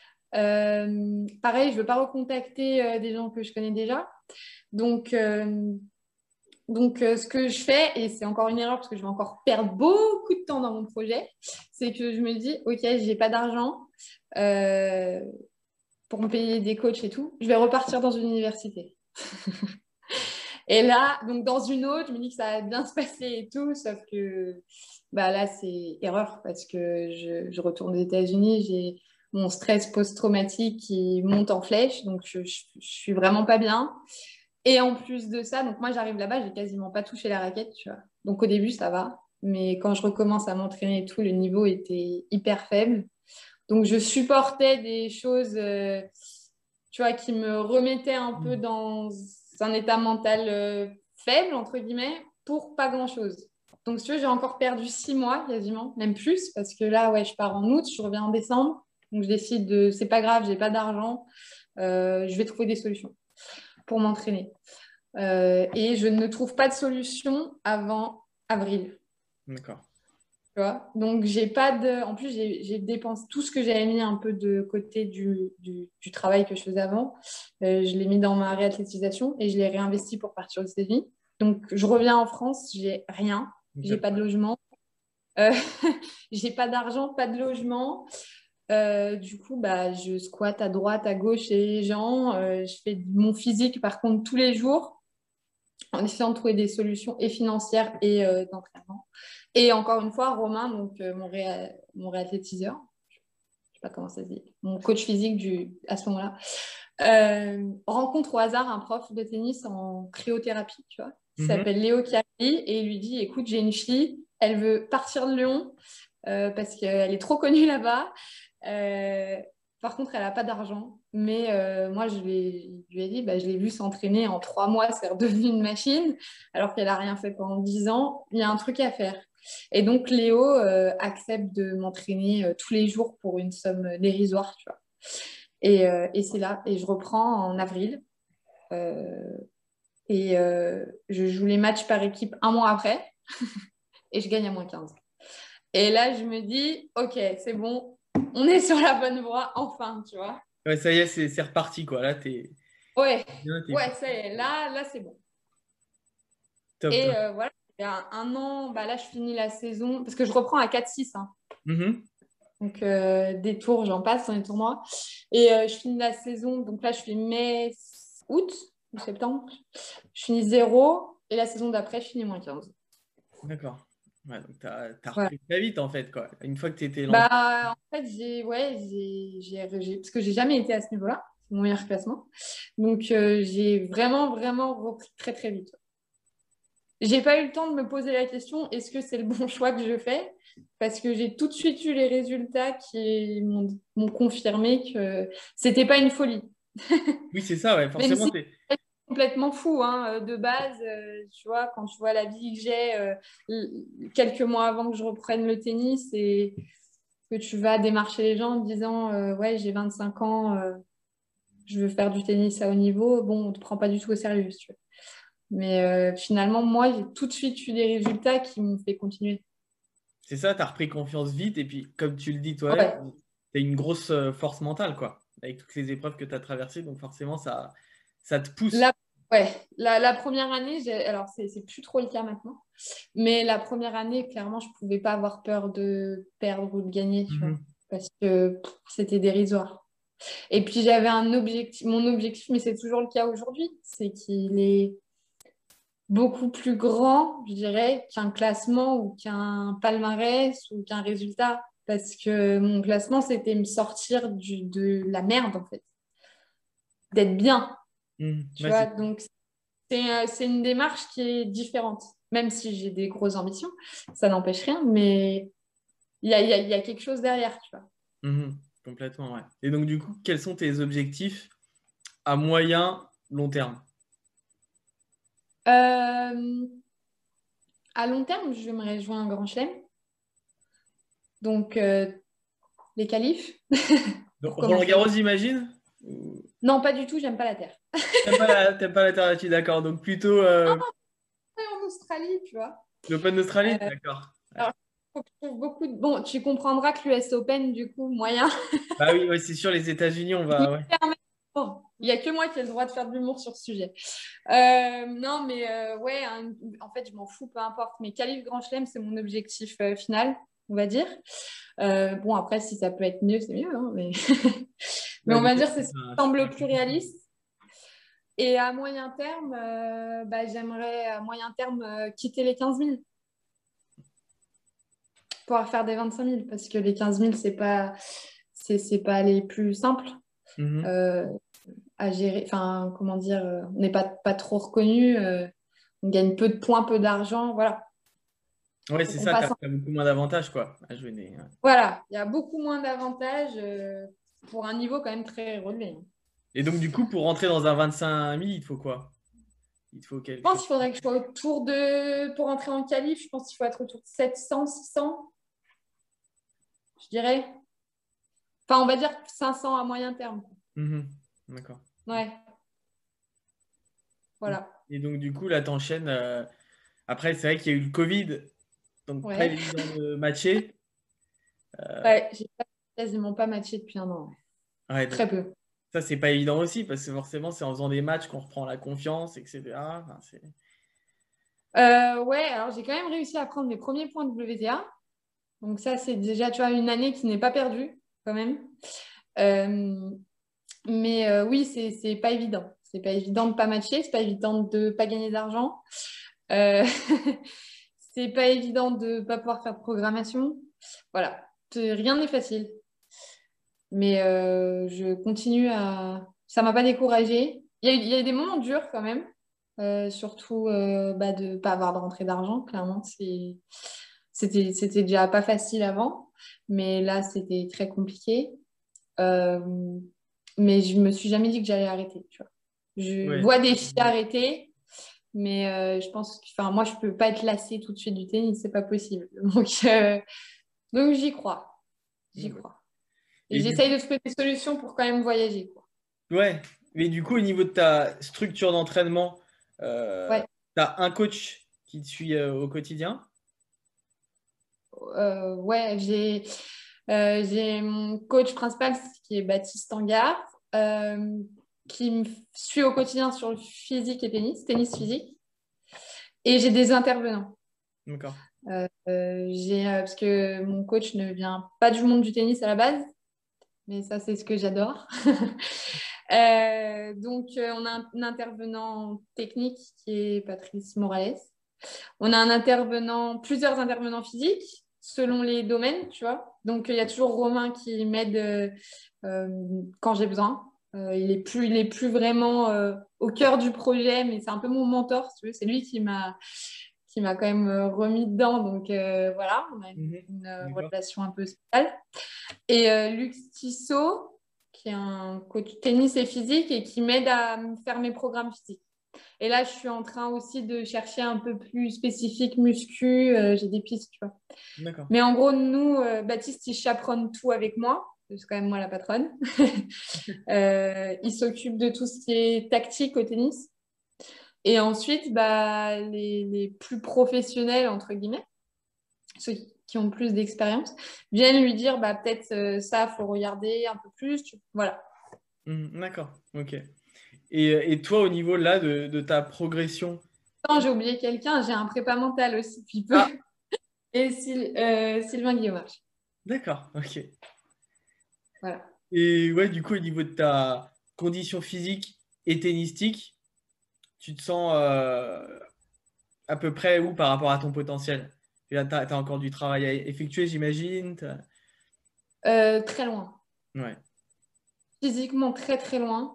Euh, pareil, je ne veux pas recontacter euh, des gens que je connais déjà. Donc, euh, donc euh, ce que je fais, et c'est encore une erreur parce que je vais encore perdre beaucoup de temps dans mon projet, c'est que je me dis, OK, j'ai pas d'argent euh, pour me payer des coachs et tout, je vais repartir dans une université. Et là, donc dans une autre, je me dis que ça va bien se passer et tout, sauf que bah là, c'est erreur parce que je, je retourne aux États-Unis, j'ai mon stress post-traumatique qui monte en flèche, donc je, je, je suis vraiment pas bien. Et en plus de ça, donc moi j'arrive là-bas, j'ai quasiment pas touché la raquette, tu vois. Donc au début, ça va, mais quand je recommence à m'entraîner et tout, le niveau était hyper faible. Donc je supportais des choses, euh, tu vois, qui me remettaient un peu Mm. dans un état mental euh, faible, entre guillemets, pour pas grand-chose. Donc si tu veux, j'ai encore perdu six mois quasiment, même plus, parce que là, ouais, je pars en août, je reviens en décembre. Donc je décide de, c'est pas grave, j'ai pas d'argent, euh, je vais trouver des solutions pour m'entraîner. Euh, et je ne trouve pas de solution avant avril. D'accord. Tu vois. Donc, j'ai pas de. En plus, j'ai j'ai dépensé tout ce que j'avais mis un peu de côté du, du, du travail que je faisais avant. Euh, je l'ai mis dans ma réathlétisation et je l'ai réinvesti pour partir aux États-Unis. Donc, je reviens en France, j'ai rien. J'ai Ok. pas de logement. Euh, j'ai pas d'argent, pas de logement. Euh, du coup, bah, je squatte à droite, à gauche chez les gens. Euh, je fais mon physique, par contre, tous les jours en essayant de trouver des solutions et financières et euh, d'entraînement. Et encore une fois, Romain, donc euh, mon, ré mon réathlétiseur, je sais pas comment ça se dit, mon coach physique du, à ce moment-là, euh, rencontre au hasard un prof de tennis en cryothérapie, tu vois, qui Mhm. s'appelle Léo Chiari, et il lui dit, écoute, j'ai une fille, elle veut partir de Lyon euh, parce qu'elle est trop connue là-bas. Euh, par contre, elle n'a pas d'argent. Mais euh, moi, je, lui je lui ai dit, bah, je l'ai vue s'entraîner en trois mois, c'est redevenu une machine, alors qu'elle n'a rien fait pendant dix ans. Il y a un truc à faire. Et donc, Léo euh, accepte de m'entraîner euh, tous les jours pour une somme dérisoire, tu vois. Et, euh, et c'est là. Et je reprends en avril. Euh, et euh, je joue les matchs par équipe un mois après. Et je gagne à moins quinze. Et là, je me dis, OK, c'est bon, on est sur la bonne voie, enfin, tu vois. Ouais, ça y est, c'est c'est reparti, quoi. Là, t'es Ouais, bien, t'es ouais, ça y est, là, là, c'est bon. top, Et top. euh, voilà, il y a un, un an, bah là, je finis la saison, parce que je reprends à quatre six, hein. Mhm. Donc, euh, des tours, j'en passe dans les tournois. Et euh, je finis la saison, donc là, je fais mai, août ou septembre. Je finis zéro, et la saison d'après, je finis moins quinze. D'accord. Ouais, donc t'as, t'as Voilà. repris très vite, en fait, quoi. Une fois que t'étais lancé. Bah, en fait, j'ai, ouais, j'ai, j'ai, j'ai- parce que j'ai jamais été à ce niveau-là, c'est mon meilleur classement. Donc, euh, j'ai vraiment, vraiment repris très, très vite. J'ai pas eu le temps de me poser la question, est-ce que c'est le bon choix que je fais? Parce que j'ai tout de suite eu les résultats qui m'ont m'ont confirmé que c'était pas une folie. Oui, c'est ça, ouais. Même Forcément, si t'es, complètement fou, hein. De base, euh, tu vois, quand tu vois la vie que j'ai euh, quelques mois avant que je reprenne le tennis et que tu vas démarcher les gens en disant euh, ouais, j'ai vingt-cinq ans, euh, je veux faire du tennis à haut niveau, bon, on ne te prend pas du tout au sérieux, si tu veux. Mais euh, finalement, moi, j'ai tout de suite eu des résultats qui m'ont fait continuer. C'est ça, tu as repris confiance vite. Et puis, comme tu le dis toi-même, Ouais. tu as une grosse euh, force mentale, quoi, avec toutes les épreuves que tu as traversées. Donc, forcément, ça, ça te pousse. La, ouais, la, la première année, j'ai- alors c'est c'est plus trop le cas maintenant, mais la première année, clairement, je pouvais pas avoir peur de perdre ou de gagner, tu vois, Mhm. parce que pff, c'était dérisoire. Et puis j'avais un objectif, mon objectif, mais c'est toujours le cas aujourd'hui, c'est qu'il est beaucoup plus grand, je dirais, qu'un classement ou qu'un palmarès ou qu'un résultat. Parce que mon classement, c'était me sortir du, de la merde, en fait, d'être bien, Mhm. tu Ouais, vois. c'est Donc, c'est euh, c'est une démarche qui est différente. Même si j'ai des grosses ambitions, ça n'empêche rien, mais il y a, il y a- il y a quelque chose derrière, tu vois. Mhm. Complètement, ouais. Et donc, du coup, quels sont tes objectifs à moyen, long terme? Euh, à long terme, j'aimerais jouer un grand chelem. Donc, euh, les qualifs, Donc, pour Roland commencer. Garros, j'imagine? Ou- Non, pas du tout, j'aime pas la Terre. T'aimes pas la, t'aimes pas l'alternative, d'accord. Donc, plutôt euh, En Australie, tu vois. l'Open d'Australie? D'accord. Ouais. Alors, faut que je trouve beaucoup de... Bon, tu comprendras que l'U S Open, du coup, moyen. Bah oui, ouais, c'est sûr, les États-Unis, on me va. Ouais. permet- Bon, il n'y a que moi qui ai le droit de faire de l'humour sur ce sujet. Euh, non, mais euh, ouais, un- en fait, je m'en fous, peu importe. Mais qualif Grand Chelem, c'est mon objectif euh, final, on va dire. Euh, bon, après, si ça peut être mieux, c'est mieux. Hein, mais... mais Ouais, on mais va c'est dire que ça un semble super plus accomplissement. réaliste. Et à moyen terme, euh, bah, j'aimerais à moyen terme euh, quitter les quinze mille, pouvoir faire des vingt-cinq mille, parce que les quinze mille, c'est pas, c'est, c'est pas les plus simples Mhm. euh, à gérer. Enfin, comment dire, euh, on n'est pas, pas trop reconnu, euh, on gagne peu de points, peu d'argent, voilà. Ouais, Faut c'est qu'on ça, t'as passe en- t'as beaucoup moins d'avantages, quoi, à jouer des. Ouais. Voilà, il y a beaucoup moins d'avantages euh, pour un niveau quand même très relevé. Et donc, du coup, pour rentrer dans un vingt-cinq mille, il te faut quoi? Il te faut Je quelque pense chose. qu'il faudrait que je sois autour de, pour entrer en qualif, je pense qu'il faut être autour de sept cents, six cents, je dirais. Enfin, on va dire cinq cents à moyen terme. Mhm. D'accord. Ouais, Et, voilà. et donc, du coup, là, t'enchaînes. euh, Après, c'est vrai qu'il y a eu le Covid, donc pas Ouais. évident de matcher. Euh, Ouais, j'ai pas- quasiment pas matché depuis un an. Ouais. Ouais, donc Très peu. ça, c'est pas évident aussi, parce que forcément, c'est en faisant des matchs qu'on reprend la confiance, et cetera. Enfin, c'est... Euh, ouais, alors j'ai quand même réussi à prendre mes premiers points de W T A. Donc ça, c'est déjà, tu vois, une année qui n'est pas perdue, quand même. Euh, mais euh, oui, c'est c'est pas évident. C'est pas évident de pas matcher, c'est pas évident de pas gagner d'argent. Euh, c'est pas évident de pas pouvoir faire de programmation. Voilà, C'est- rien n'est facile. Mais euh, je continue à... Ça m'a pas découragée. Il y a, eu- il y a eu des moments durs quand même. Euh, surtout euh, bah, de ne pas avoir de rentrée d'argent, clairement. c'est- C'était, c'était déjà pas facile avant, mais là, c'était très compliqué. Euh, mais je me suis jamais dit que j'allais arrêter, tu vois. Je Ouais. vois des filles arrêter, mais euh, je pense que, enfin, moi, je peux pas être lassée tout de suite du tennis, c'est pas possible. Donc, euh, donc j'y crois, Bon, j'y bah. crois. Et Et du coup, j'essaye de trouver des solutions pour quand même voyager, quoi. ouais. Mais du coup, au niveau de ta structure d'entraînement, euh, Ouais, tu as un coach qui te suit euh, au quotidien? euh, ouais, j'ai euh, j'ai mon coach principal qui est Baptiste Angard, euh, qui me suit au quotidien sur le physique et tennis, tennis physique. Et j'ai des intervenants. D'accord. Euh, euh, j'ai, euh, parce que mon coach ne vient pas du monde du tennis à la base, mais ça, c'est ce que j'adore. Euh, donc, euh, on a un, un intervenant technique qui est Patrice Morales. On a un intervenant, plusieurs intervenants physiques selon les domaines, tu vois. Donc, il y a toujours Romain qui m'aide euh, euh, quand j'ai besoin. Euh, il est plus, il est plus vraiment euh, au cœur du projet, mais c'est un peu mon mentor, si tu veux. C'est lui qui m'a, qui m'a quand même euh, remis dedans. Donc, euh, voilà, on a une, Mhm. une, euh, D'accord. relation un peu spéciale. Et euh, Lux Tissot, qui est un coach tennis et physique et qui m'aide à me faire mes programmes physiques. Et là, je suis en train aussi de chercher un peu plus spécifique muscu. Euh, j'ai des pistes, tu vois. D'accord. Mais en gros, nous, euh, Baptiste, il chaperonne tout avec moi. C'est quand même moi la patronne. euh, il s'occupe de tout ce qui est tactique au tennis. Et ensuite, bah, les, les plus professionnels, entre guillemets, ceux qui ont plus d'expérience, viennent lui dire, bah, peut-être euh, ça, il faut regarder un peu plus. Tu... Voilà. Mhm, d'accord, ok. Et, et toi, au niveau là de, de ta progression? Non, j'ai oublié quelqu'un, j'ai un prépa mental aussi, puis peu. Ah, Et Syl- euh, Sylvain Guillaume. d'accord, ok. Voilà. Et ouais, du coup, au niveau de ta condition physique et tennistique, tu te sens euh, à peu près où par rapport à ton potentiel? Tu as, encore du travail à effectuer, j'imagine. t'as- Euh, très loin. Ouais. Physiquement, très, très loin.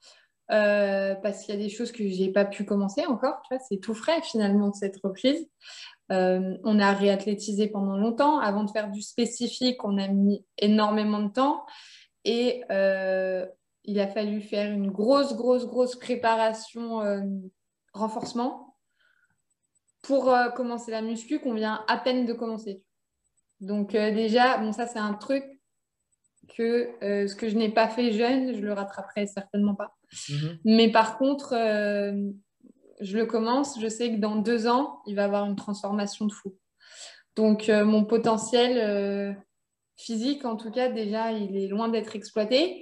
Euh, parce qu'il y a des choses que j'ai pas pu commencer encore. Tu vois, c'est tout frais finalement de cette reprise. Euh, on a réathlétisé pendant longtemps. Avant de faire du spécifique, on a mis énormément de temps. Et euh, il a fallu faire une grosse, grosse, grosse préparation euh, renforcement pour euh, commencer la muscu qu'on vient à peine de commencer. Donc euh, déjà, bon, ça c'est un truc que euh, ce que je n'ai pas fait jeune, je le rattraperai certainement pas. Mhm. Mais par contre, euh, je le commence, je sais que dans deux ans, il va y avoir une transformation de fou. Donc euh, mon potentiel euh, physique, en tout cas, déjà, il est loin d'être exploité.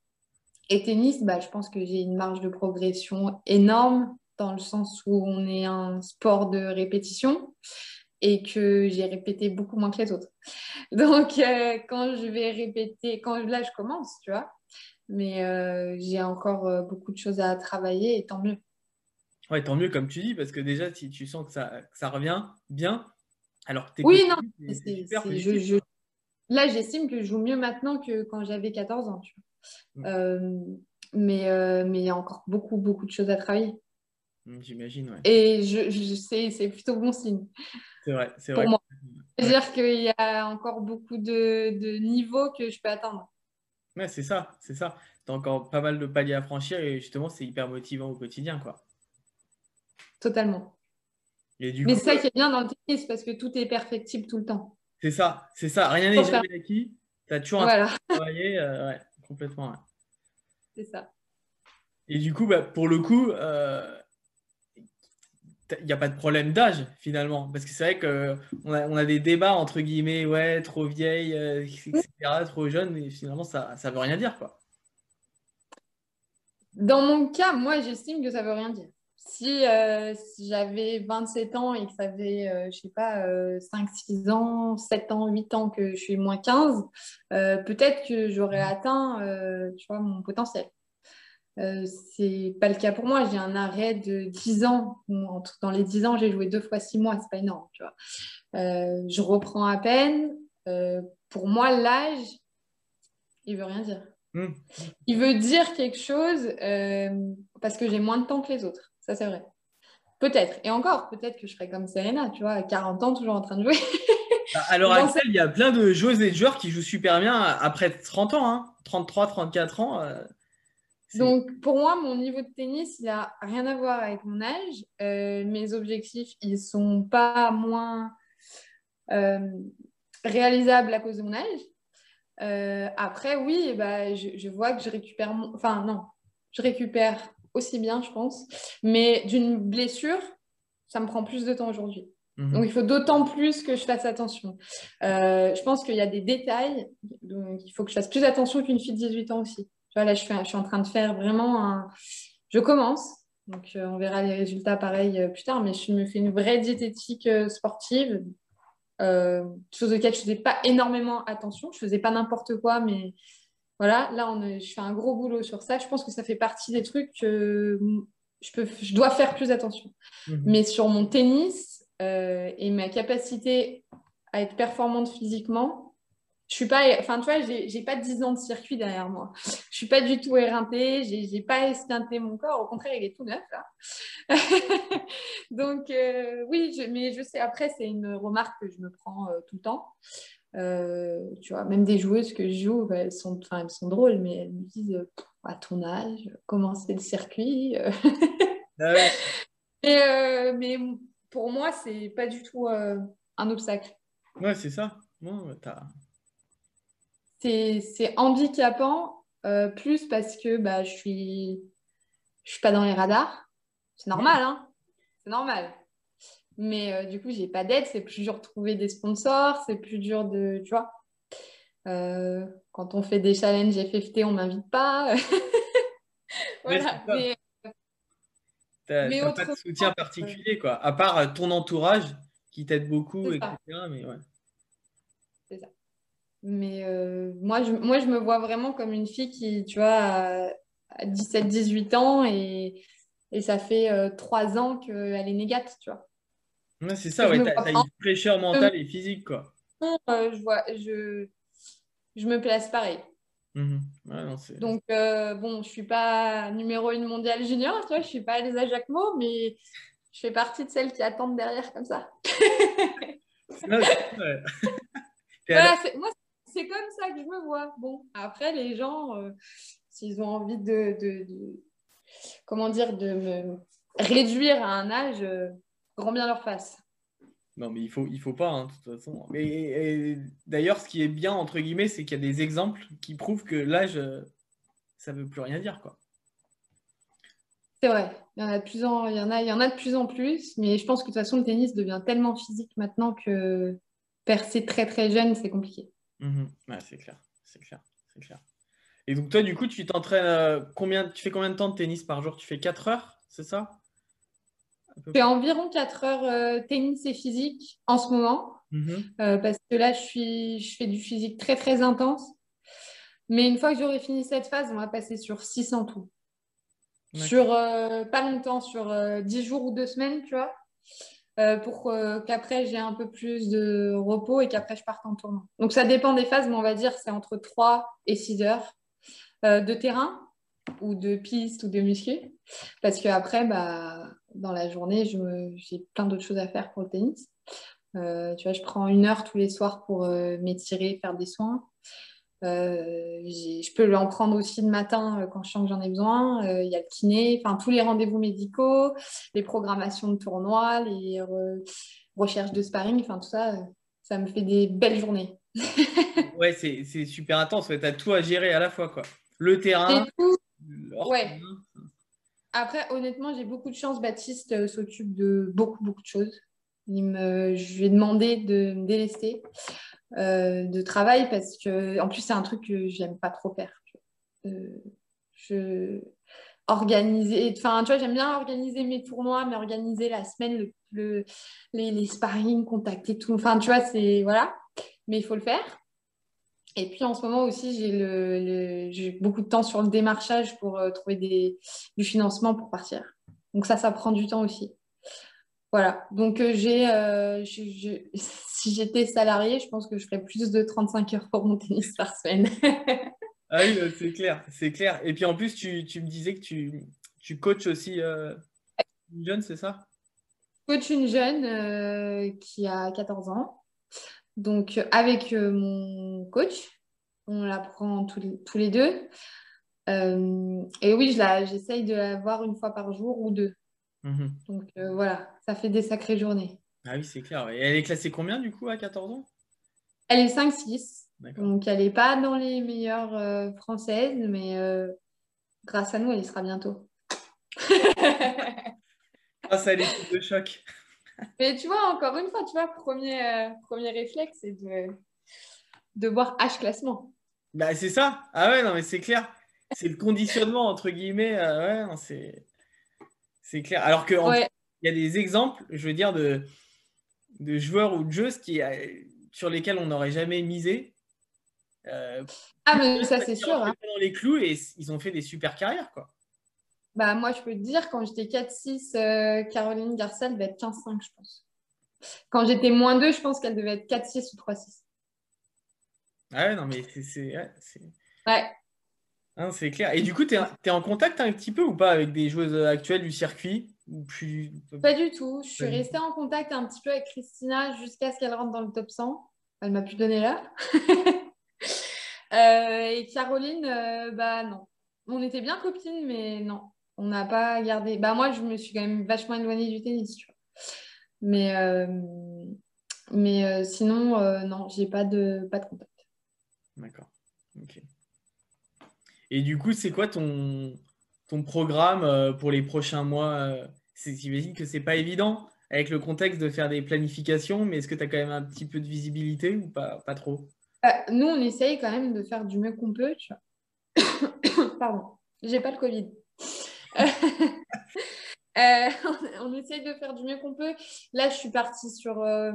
Et tennis, bah, je pense que j'ai une marge de progression énorme dans le sens où on est un sport de répétition et que j'ai répété beaucoup moins que les autres. Donc, euh, quand je vais répéter, quand là, je commence, tu vois, mais euh, j'ai encore euh, beaucoup de choses à travailler et tant mieux. Ouais, tant mieux comme tu dis, parce que déjà, si tu sens que ça, que ça revient bien, alors tes Oui, non, côtés, c'est c'est c'est, super c'est, je, positif, je- quoi. là, j'estime que je joue mieux maintenant que quand j'avais quatorze ans, tu Mm. vois. Euh, mais, euh, mais il y a encore beaucoup, beaucoup de choses à travailler. Mm, j'imagine, ouais. Et je, je sais, c'est plutôt bon signe C'est vrai, c'est pour vrai. moi. Ouais, C'est-à-dire qu'il y a encore beaucoup de, de niveaux que je peux atteindre. ouais, c'est ça, c'est ça. Tu as encore pas mal de paliers à franchir et justement, c'est hyper motivant au quotidien, quoi. Totalement. Et du Mais coup, c'est ça euh, qui est bien dans le tennis parce que tout est perfectible tout le temps. c'est ça, c'est ça. Rien n'est Faut faire. jamais acquis. Tu as toujours un truc Voilà, à travailler. euh, ouais, complètement. Ouais. c'est ça. Et du coup, bah, pour le coup, euh, il n'y a pas de problème d'âge finalement. Parce que c'est vrai qu'on a, on a des débats entre guillemets, ouais, trop vieille, euh, et cetera, trop jeune, mais finalement, ça ne veut rien dire, quoi. Dans mon cas, moi, j'estime que ça veut rien dire. Si, euh, si j'avais vingt-sept ans et que ça fait, euh, je sais pas, euh, cinq, six ans, sept ans, huit ans que je suis moins quinze, euh, peut-être que j'aurais atteint, euh, tu vois, mon potentiel. Euh, c'est pas le cas pour moi. J'ai un arrêt de dix ans. Bon, entre- dans les dix ans, j'ai joué deux fois six mois. C'est pas énorme, tu vois. Euh, je reprends à peine. Euh, pour moi, l'âge, il veut rien dire. Hmm. Il veut dire quelque chose euh, parce que j'ai moins de temps que les autres. Ça, c'est vrai. Peut-être. Et encore, peut-être que je serais comme Serena, tu vois, à quarante ans, toujours en train de jouer. Bah, à l'heure J'en sais. actuelle, il y a plein de joueuses et de joueurs qui jouent super bien après trente ans, hein. trente-trois, trente-quatre ans. euh, c'est... Donc, pour moi, mon niveau de tennis, il n'a rien à voir avec mon âge. Euh, mes objectifs, ils sont pas moins euh, réalisables à cause de mon âge. Euh, après, oui, bah, je, je vois que je récupère... mon- Enfin, non, je récupère aussi bien, je pense. Mais d'une blessure, ça me prend plus de temps aujourd'hui. Donc, Mhm. il faut d'autant plus que je fasse attention. Euh, je pense qu'il y a des détails, donc il faut que je fasse plus attention qu'une fille de dix-huit ans aussi. Tu vois, là, je, fais, je suis en train de faire vraiment un... Je commence, donc euh, on verra les résultats pareil euh, plus tard, mais je me fais une vraie diététique euh, sportive, euh, chose auquel je ne faisais pas énormément attention. Je ne faisais pas n'importe quoi, mais voilà, là, on est- je fais un gros boulot sur ça. Je pense que ça fait partie des trucs que je, peux, je dois faire plus attention. Mhm. Mais sur mon tennis euh, et ma capacité à être performante physiquement, je suis pas, enfin, tu vois, j'ai, j'ai pas dix ans de circuit derrière moi. Je suis pas du tout éreintée, j'ai, j'ai pas esquinté mon corps. Au contraire, il est tout neuf, là. Donc, euh, oui, je, mais je sais, après, c'est une remarque que je me prends euh, tout le temps. Euh, tu vois, même des joueuses que je joue, bah, elles sont, enfin, elles sont drôles, mais elles me disent, euh, à ton âge, comment c'est le circuit? Ah ouais, Et, euh, mais pour moi, c'est pas du tout euh, un obstacle. ouais, c'est ça. Bon, ouais, t'as- C'est c'est handicapant, euh, plus parce que bah, je suis, je suis pas dans les radars. C'est Hmm. normal, hein? C'est normal. Mais euh, du coup, j'ai pas d'aide. C'est plus dur de trouver des sponsors. C'est plus dur de, tu vois. Euh, quand on fait des challenges F F T, on m'invite pas. Ouais, c'est Voilà. ça. Mais, T'as mais t'as pas de autrement, soutien euh, particulier, quoi. À part euh, ton entourage qui t'aide beaucoup, c'est ça. et cetera. Mais ouais. C'est ça. Mais euh, moi, je, moi, je me vois vraiment comme une fille qui, tu vois, a, a dix-sept dix-huit ans et, et ça fait euh, trois ans qu'elle est négate, tu vois. Ouais, c'est ça, Je ouais. me T'as, vois t'as pas. une fraîcheur Euh, mentale et physique, quoi. je vois, je, je me place pareil. Mhm. Ouais, non, c'est Donc, euh, bon, je suis pas numéro une mondiale junior, tu vois, je suis pas Elsa Jacquemot, mais je fais partie de celles qui attendent derrière comme ça. c'est ouais, c'est ça, ouais. T'es à la- Voilà, c'est- moi, c'est comme ça que je me vois. Bon, après, les gens, euh, s'ils ont envie de, de- de- comment dire, de me réduire à un âge, euh, grand bien leur face. Non, mais il faut, il faut pas, hein, de toute façon. Mais et d'ailleurs, ce qui est bien, entre guillemets, c'est qu'il y a des exemples qui prouvent que l'âge, euh, ça veut plus rien dire, quoi. C'est vrai, il y en a de plus en, il y en a, il y en a de plus en plus, mais je pense que de toute façon, le tennis devient tellement physique maintenant que percer très très jeune, c'est compliqué. Mhm. Ouais, c'est clair, c'est clair, c'est clair. Et donc toi, du coup, tu t'entraînes euh, combien, tu fais combien de temps de tennis par jour? Tu fais quatre heures, c'est ça? À peu Je fais près. environ quatre heures euh, tennis et physique en ce moment, Mhm. euh, parce que là, je suis, je fais du physique très très intense. Mais une fois que j'aurai fini cette phase, on va passer sur six en tout. D'accord. Sur euh, pas longtemps, sur euh, dix jours ou deux semaines, tu vois, euh, pour euh, qu'après j'ai un peu plus de repos et qu'après je parte en tournoi. Donc ça dépend des phases, mais on va dire c'est entre trois et six heures euh, de terrain ou de piste ou de muscu. Parce qu'après, bah, dans la journée, je me- j'ai plein d'autres choses à faire pour le tennis. Euh, tu vois, je prends une heure tous les soirs pour euh, m'étirer, faire des soins. Euh, j'ai- je peux en prendre aussi le matin euh, quand je sens que j'en ai besoin. Euh, Il y a le kiné, enfin tous les rendez-vous médicaux, les programmations de tournois, les re- recherches de sparring, enfin tout ça, euh, ça me fait des belles journées. Ouais, c'est c'est super intense. Ouais, t'as tout à gérer à la fois, quoi. Le Et terrain, tout, hors ouais. terrain. Après, honnêtement, j'ai beaucoup de chance. Baptiste euh, s'occupe de beaucoup, beaucoup de choses. Il me, je lui ai demandé de me délester euh, de travail parce que, en plus, c'est un truc que j'aime pas trop faire. Euh, je organiser, enfin, tu vois, j'aime bien organiser mes tournois, mais organiser la semaine, le, le- les, les sparring, contacter tout. Enfin, tu vois, c'est voilà. Mais il faut le faire. Et puis en ce moment aussi, j'ai le, le- j'ai beaucoup de temps sur le démarchage pour euh, trouver des, du financement pour partir. Donc ça, ça prend du temps aussi. Voilà. Donc euh, j'ai, euh, je- je- si j'étais salariée, je pense que je ferais plus de trente-cinq heures pour mon tennis par semaine. Ah oui, euh, c'est clair, c'est clair. Et puis en plus, tu, tu me disais que tu, tu coaches aussi euh, une jeune, c'est ça? Coach une jeune euh, qui a quatorze ans. Donc euh, avec euh, mon coach, on la prend tous les, tous les deux. Euh, et oui, je la, j'essaye de la voir une fois par jour ou deux. Mhm. Donc euh, voilà, ça fait des sacrées journées. Ah oui, c'est clair. Ouais. Et elle est classée combien du coup à quatorze ans? Elle est cinq six, D'accord. donc elle n'est pas dans les meilleures euh, françaises, mais euh, grâce à nous, elle y sera bientôt. Grâce à l'équipe de choc. Mais tu vois, encore une fois, tu vois, premier, euh, premier réflexe, c'est de, de voir H classement. Bah c'est ça. Ah ouais, non mais c'est clair. C'est le conditionnement entre guillemets. Euh, ouais, non, c'est c'est clair. Alors que en plus, Ouais. il y a des exemples, je veux dire, de, de joueurs ou de joueuses qui, euh, sur lesquels on n'aurait jamais misé. Euh, Ah, Plus mais rien ça, parce c'est qu'ils sûr, rentraient hein. pas dans les clous et ils ont fait des super carrières, quoi. Bah, moi, je peux te dire, quand j'étais quatre six, euh, Caroline Garcia devait être quinze cinq, je pense. Quand j'étais moins deux, je pense qu'elle devait être quatre six ou trois six. Ah ouais, non mais c'est c'est ouais, c'est- Ouais, hein, c'est clair. Et du coup, tu es, en contact un petit peu ou pas avec des joueuses actuelles du circuit? Ou plus... pas du tout. Je Pas suis du tout. restée en contact un petit peu avec Christina jusqu'à ce qu'elle rentre dans le top cent. Elle m'a plus donné l'heure. Euh, et Caroline, euh, bah non. On était bien copines, mais non. On n'a pas gardé. Bah, moi, je me suis quand même vachement éloignée du tennis, tu vois. Mais, euh, mais euh, sinon, euh, non, j'ai pas de, pas de contact. D'accord. Ok. Et du coup, c'est quoi ton, ton programme euh, pour les prochains mois? euh, c'est- J'imagine que c'est pas évident avec le contexte de faire des planifications, mais est-ce que tu as quand même un petit peu de visibilité ou pas, pas trop? Bah, nous, on essaye quand même de faire du mieux qu'on peut, tu vois. Pardon, j'ai pas le Covid. Euh, on, on essaye de faire du mieux qu'on peut. Là, je suis partie sur. euh,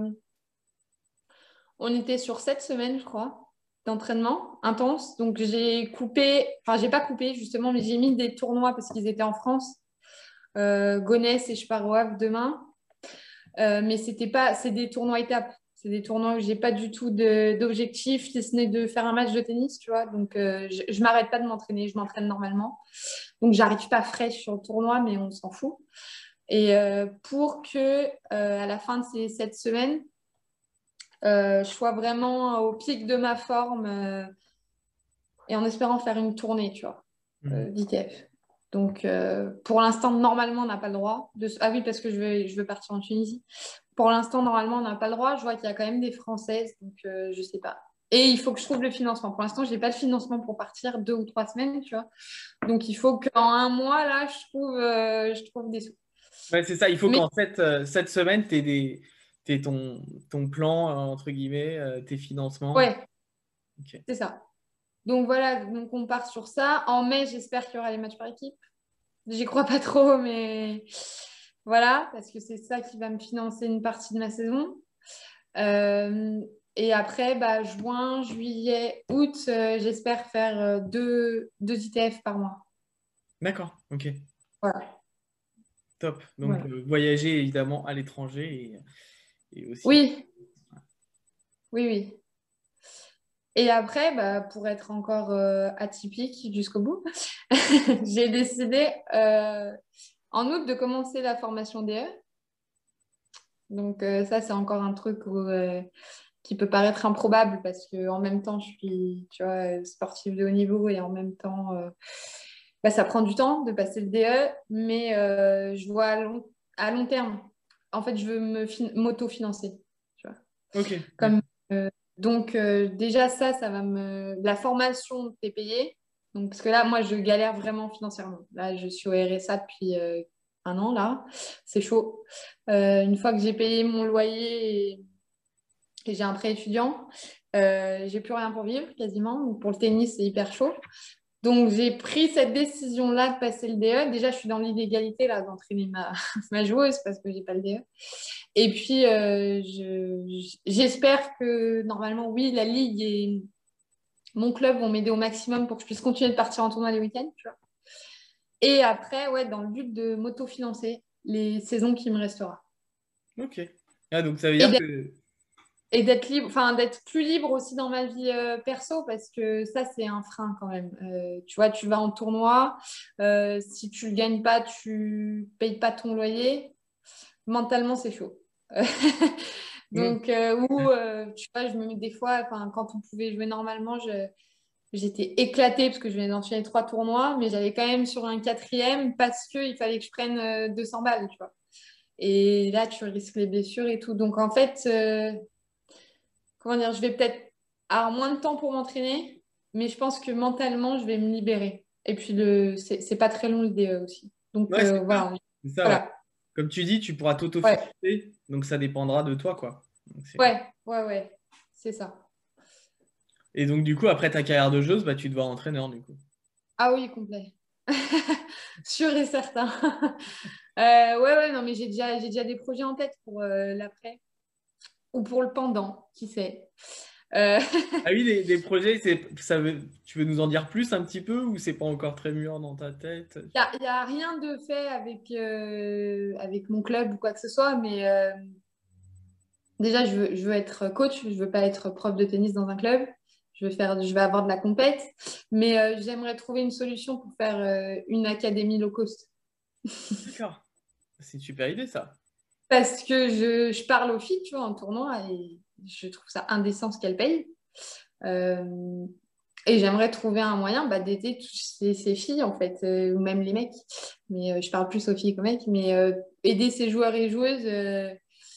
on était sur sept semaines, je crois, d'entraînement intense. Donc, j'ai coupé. Enfin, j'ai pas coupé, justement, mais j'ai mis des tournois parce qu'ils étaient en France. Euh, Gonesse et je pars au Havre demain. Euh, mais c'était pas. C'est des tournois étapes. C'est des tournois où j'ai pas du tout de- d'objectif, si ce n'est de faire un match de tennis, tu vois. Donc, euh, je, je m'arrête pas de m'entraîner. Je m'entraîne normalement. Donc, j'arrive pas fraîche sur le tournoi, mais on s'en fout. Et euh, pour que euh, à la fin de ces sept semaines, euh, je sois vraiment au pic de ma forme euh, et en espérant faire une tournée, tu vois, Mhm. euh, d'I T F. Donc, euh, pour l'instant, normalement, on n'a pas le droit. De... Ah oui, parce que je veux, je veux partir en Tunisie. Pour l'instant, normalement, on n'a pas le droit. Je vois qu'il y a quand même des Françaises, donc euh, je sais pas. Et il faut que je trouve le financement. Pour l'instant, je n'ai pas le financement pour partir deux ou trois semaines, tu vois. Donc, il faut qu'en un mois, là, je trouve, euh, je trouve des sous. Ouais, c'est ça. Il faut Mais qu'en fait, euh, cette semaine, tu aies des, t'aies ton, ton plan, euh, entre guillemets, euh, tes financements. ouais, Ok. c'est ça. Donc voilà, donc on part sur ça. En mai, j'espère qu'il y aura les matchs par équipe. J'y crois pas trop, mais voilà, parce que c'est ça qui va me financer une partie de ma saison. Euh, et après, bah, juin, juillet, août, euh, j'espère faire euh, deux, deux I T F par mois. D'accord. Ok. Voilà. Top. Donc, Voilà. euh, voyager évidemment à l'étranger et, et aussi. Oui, oui, oui. Et après, bah, pour être encore euh, atypique jusqu'au bout, j'ai décidé euh, en août de commencer la formation D E. Donc euh, ça, c'est encore un truc où, euh, qui peut paraître improbable parce que en même temps, je suis, tu vois, sportive de haut niveau et en même temps, euh, bah, ça prend du temps de passer le D E, mais euh, je vois à long, à long terme. En fait, je veux me fin- m'auto-financer, tu vois. Ok. Comme, D'accord. euh, donc euh, déjà ça, ça va me... La formation, t'es payée. Donc, parce que là, moi, je galère vraiment financièrement. Là, je suis au R S A depuis euh, un an, là. C'est chaud. Euh, une fois que j'ai payé mon loyer et, et j'ai un prêt étudiant, euh, j'ai plus rien pour vivre quasiment. Donc, pour le tennis, c'est hyper chaud. Donc, j'ai pris cette décision-là de passer le D E. Déjà, je suis dans l'illégalité là d'entraîner ma, ma joueuse parce que j'ai pas le D E. Et puis, euh, je- j'espère que normalement, oui, la ligue et mon club vont m'aider au maximum pour que je puisse continuer de partir en tournoi les week-ends, tu vois. Et après, ouais, dans le but de m'auto-financer les saisons qui me restera. Ok. Ah, donc ça veut Et dire d'être que. et d'être libre, enfin d'être plus libre aussi dans ma vie euh, perso parce que ça c'est un frein quand même. Euh, tu vois, tu vas en tournoi, euh, si tu le gagnes pas, tu payes pas ton loyer. Mentalement c'est chaud. Hmm. Donc euh, ou euh, tu vois, je me mets des fois, enfin quand on pouvait jouer normalement, je j'étais éclatée parce que je venais d'enchaîner trois tournois, mais j'allais quand même sur un quatrième parce qu'il fallait que je prenne euh, deux cents balles, tu vois. Et là, tu risques les blessures et tout. Donc, en fait, euh, comment dire, je vais peut-être avoir moins de temps pour m'entraîner, mais je pense que mentalement, je vais me libérer. Et puis, le, c'est c'est pas très long le D E aussi. Donc, Ouais, euh, c'est ça. voilà. C'est ça, ouais. Voilà. Comme tu dis, tu pourras Ouais, t'autofinancer, donc ça dépendra de toi, quoi. Donc, c'est cool. ouais, ouais, ouais. C'est ça. Et donc, du coup, après ta carrière de joueuse, bah, tu devras entraîneur, du coup. Ah oui, complet. Sûr et certain. Euh, ouais, ouais, non, mais j'ai déjà, j'ai déjà des projets en tête pour euh, l'après ou pour le pendant, qui sait. Euh, Ah oui, des, des projets, c'est, ça veut, tu veux nous en dire plus un petit peu ou c'est pas encore très mûr dans ta tête? Il n'y a, y a rien de fait avec, euh, avec mon club ou quoi que ce soit, mais euh, déjà, je veux, je veux être coach, je veux pas être prof de tennis dans un club. Je veux faire, je vais avoir de la compète, mais euh, j'aimerais trouver une solution pour faire euh, une académie low cost. D'accord. C'est une super idée, ça. Parce que je, je parle aux filles, tu vois, en tournoi, et je trouve ça indécent ce qu'elles payent. Euh, Et j'aimerais trouver un moyen bah, d'aider toutes ces, ces filles, en fait, euh, ou même les mecs. Mais euh, je parle plus aux filles qu'aux mecs, mais euh, aider ces joueurs et joueuses, euh,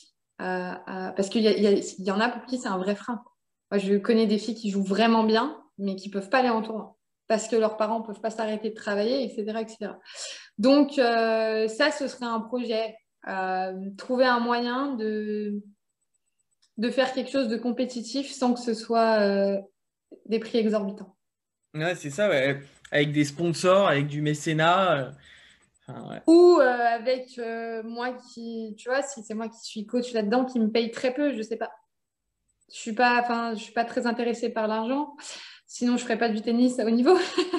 à- à- parce qu'il y, a- il y, a- il y en a pour qui c'est un vrai frein. Moi, je connais des filles qui jouent vraiment bien, mais qui peuvent pas aller en tournoi, parce que leurs parents peuvent pas s'arrêter de travailler, et cetera, et cetera. Donc, euh, ça, ce serait un projet. Euh, trouver un moyen de, de faire quelque chose de compétitif sans que ce soit euh, des prix exorbitants. Ouais, c'est ça, ouais. Avec des sponsors, avec du mécénat. euh, enfin, ouais. Ou euh, avec euh, moi qui, tu vois, si c'est moi qui suis coach là-dedans, qui me paye très peu, je sais pas. Je suis pas, enfin, je suis pas très intéressée par l'argent. Sinon, je ferais pas du tennis à haut niveau.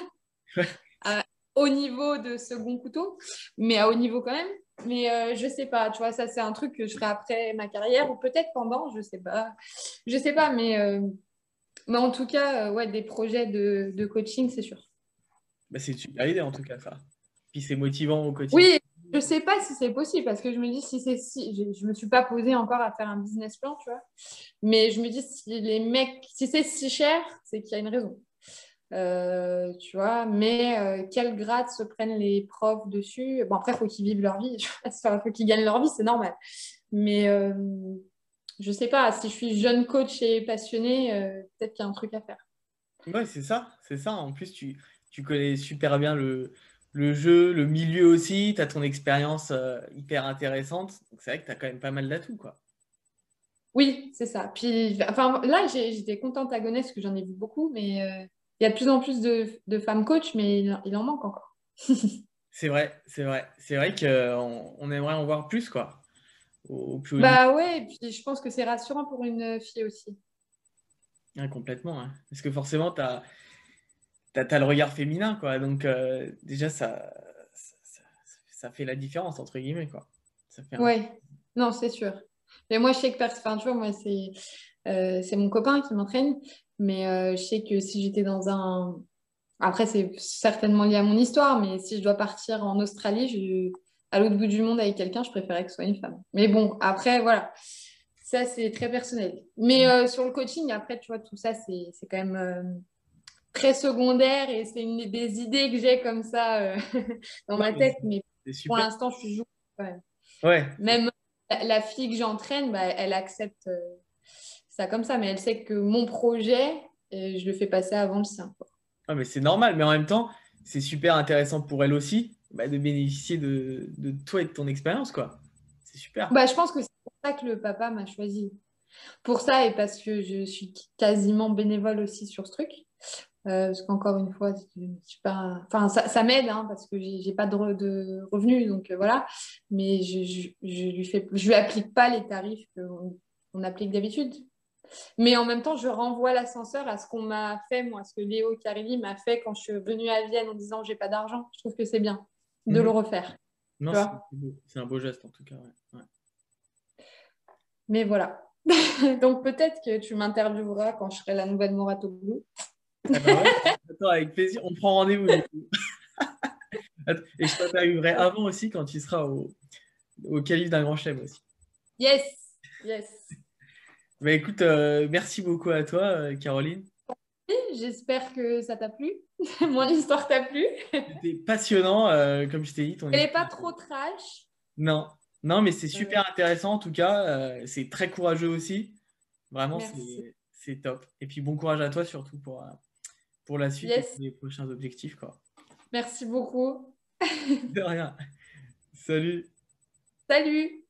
À haut niveau de second couteau, mais à haut niveau quand même. Mais euh, je sais pas, tu vois, ça c'est un truc que je ferai après ma carrière ou peut-être pendant, je sais pas. Je sais pas, mais, euh, mais en tout cas, euh, ouais, des projets de, de coaching, c'est sûr. Bah, c'est une super idée en tout cas, ça. Puis c'est motivant au quotidien. Oui, je sais pas si c'est possible parce que je me dis si c'est si, je, je me suis pas posée encore à faire un business plan, tu vois. Mais je me dis si les mecs, si c'est si cher, c'est qu'il y a une raison. Euh, tu vois, mais euh, quel grade se prennent les profs dessus? Bon, après, il faut qu'ils vivent leur vie, il faut qu'ils gagnent leur vie, c'est normal. Mais euh, je sais pas, si je suis jeune coach et passionnée, euh, peut-être qu'il y a un truc à faire. Ouais, c'est ça, c'est ça. En plus, tu, tu connais super bien le, le jeu, le milieu aussi, tu as ton expérience euh, hyper intéressante. Donc c'est vrai que tu as quand même pas mal d'atouts, quoi. Oui, c'est ça. Puis, enfin, là, j'ai- j'étais contente à Gonesse parce que j'en ai vu beaucoup, mais euh, il y a de plus en plus de, de femmes coachs, mais il, il en manque encore. C'est vrai, c'est vrai. C'est vrai qu'on on aimerait en voir plus, quoi, au, au plus haut niveau. Bah ouais, et puis je pense que c'est rassurant pour une fille aussi. Ouais, complètement, hein. Parce que forcément, tu as, le regard féminin, quoi. Donc euh, déjà, ça, ça, ça- ça fait la différence, entre guillemets, quoi. Ça fait un... Ouais, non, c'est sûr. Mais moi, je sais que, pers- enfin, tu vois, moi, c'est euh, c'est mon copain qui m'entraîne, mais euh, je sais que si j'étais dans un... Après, c'est certainement lié à mon histoire, mais si je dois partir en Australie, je... à l'autre bout du monde avec quelqu'un, je préférais que ce soit une femme. Mais bon, après, voilà, ça, c'est très personnel. Mais euh, sur le coaching, après, tu vois, tout ça, c'est c'est quand même euh, très secondaire et c'est une des idées que j'ai comme ça euh, dans Ouais, ma mais tête. Mais c'est pour super. l'instant, je suis jouée quand même. Ouais, Même la la fille que j'entraîne, bah, elle accepte euh, ça comme ça, mais elle sait que mon projet, euh, je le fais passer avant le sien, quoi. ah, mais c'est normal, mais en même temps, c'est super intéressant pour elle aussi bah, de bénéficier de, de toi et de ton expérience, quoi. C'est super. Bah, je pense que c'est pour ça que le papa m'a choisi. Pour ça et parce que je suis quasiment bénévole aussi sur ce truc. Euh, parce qu'encore une fois, je suis pas... enfin, ça, ça m'aide hein, parce que j'ai j'ai pas de, re- de revenus, donc euh, voilà. Mais je, je, je lui fais, je lui applique pas les tarifs qu'on on applique d'habitude. Mais en même temps, je renvoie l'ascenseur à ce qu'on m'a fait, moi, ce que Léo Carilli m'a fait quand je suis venue à Vienne en disant j'ai pas d'argent. Je trouve que c'est bien de le Mhm. refaire. Non, Tu c'est vois. beau. C'est un beau geste en tout cas. Ouais. Ouais. Mais voilà. Donc peut-être que tu m'intervieweras quand je serai la nouvelle Moratoglou. Ah bah ouais. Attends, avec plaisir. On prend rendez-vous du coup. Attends, et je t'interviewerai avant aussi quand tu seras au, au calife d'un grand chelem aussi. Yes, yes. Bah écoute, euh, merci beaucoup à toi, euh, Caroline. J'espère que ça t'a plu. Mon histoire t'a plu. C'était passionnant, euh, comme je t'ai dit, ton Elle n'est histoire. pas trop trash. Non, non, mais c'est Euh, super intéressant en tout cas. euh, c'est très courageux aussi. Vraiment, merci. c'est c'est top. Et puis bon courage à toi surtout pour, euh, pour la suite et pour Yes, les prochains objectifs, quoi. merci beaucoup. De rien. Salut. Salut.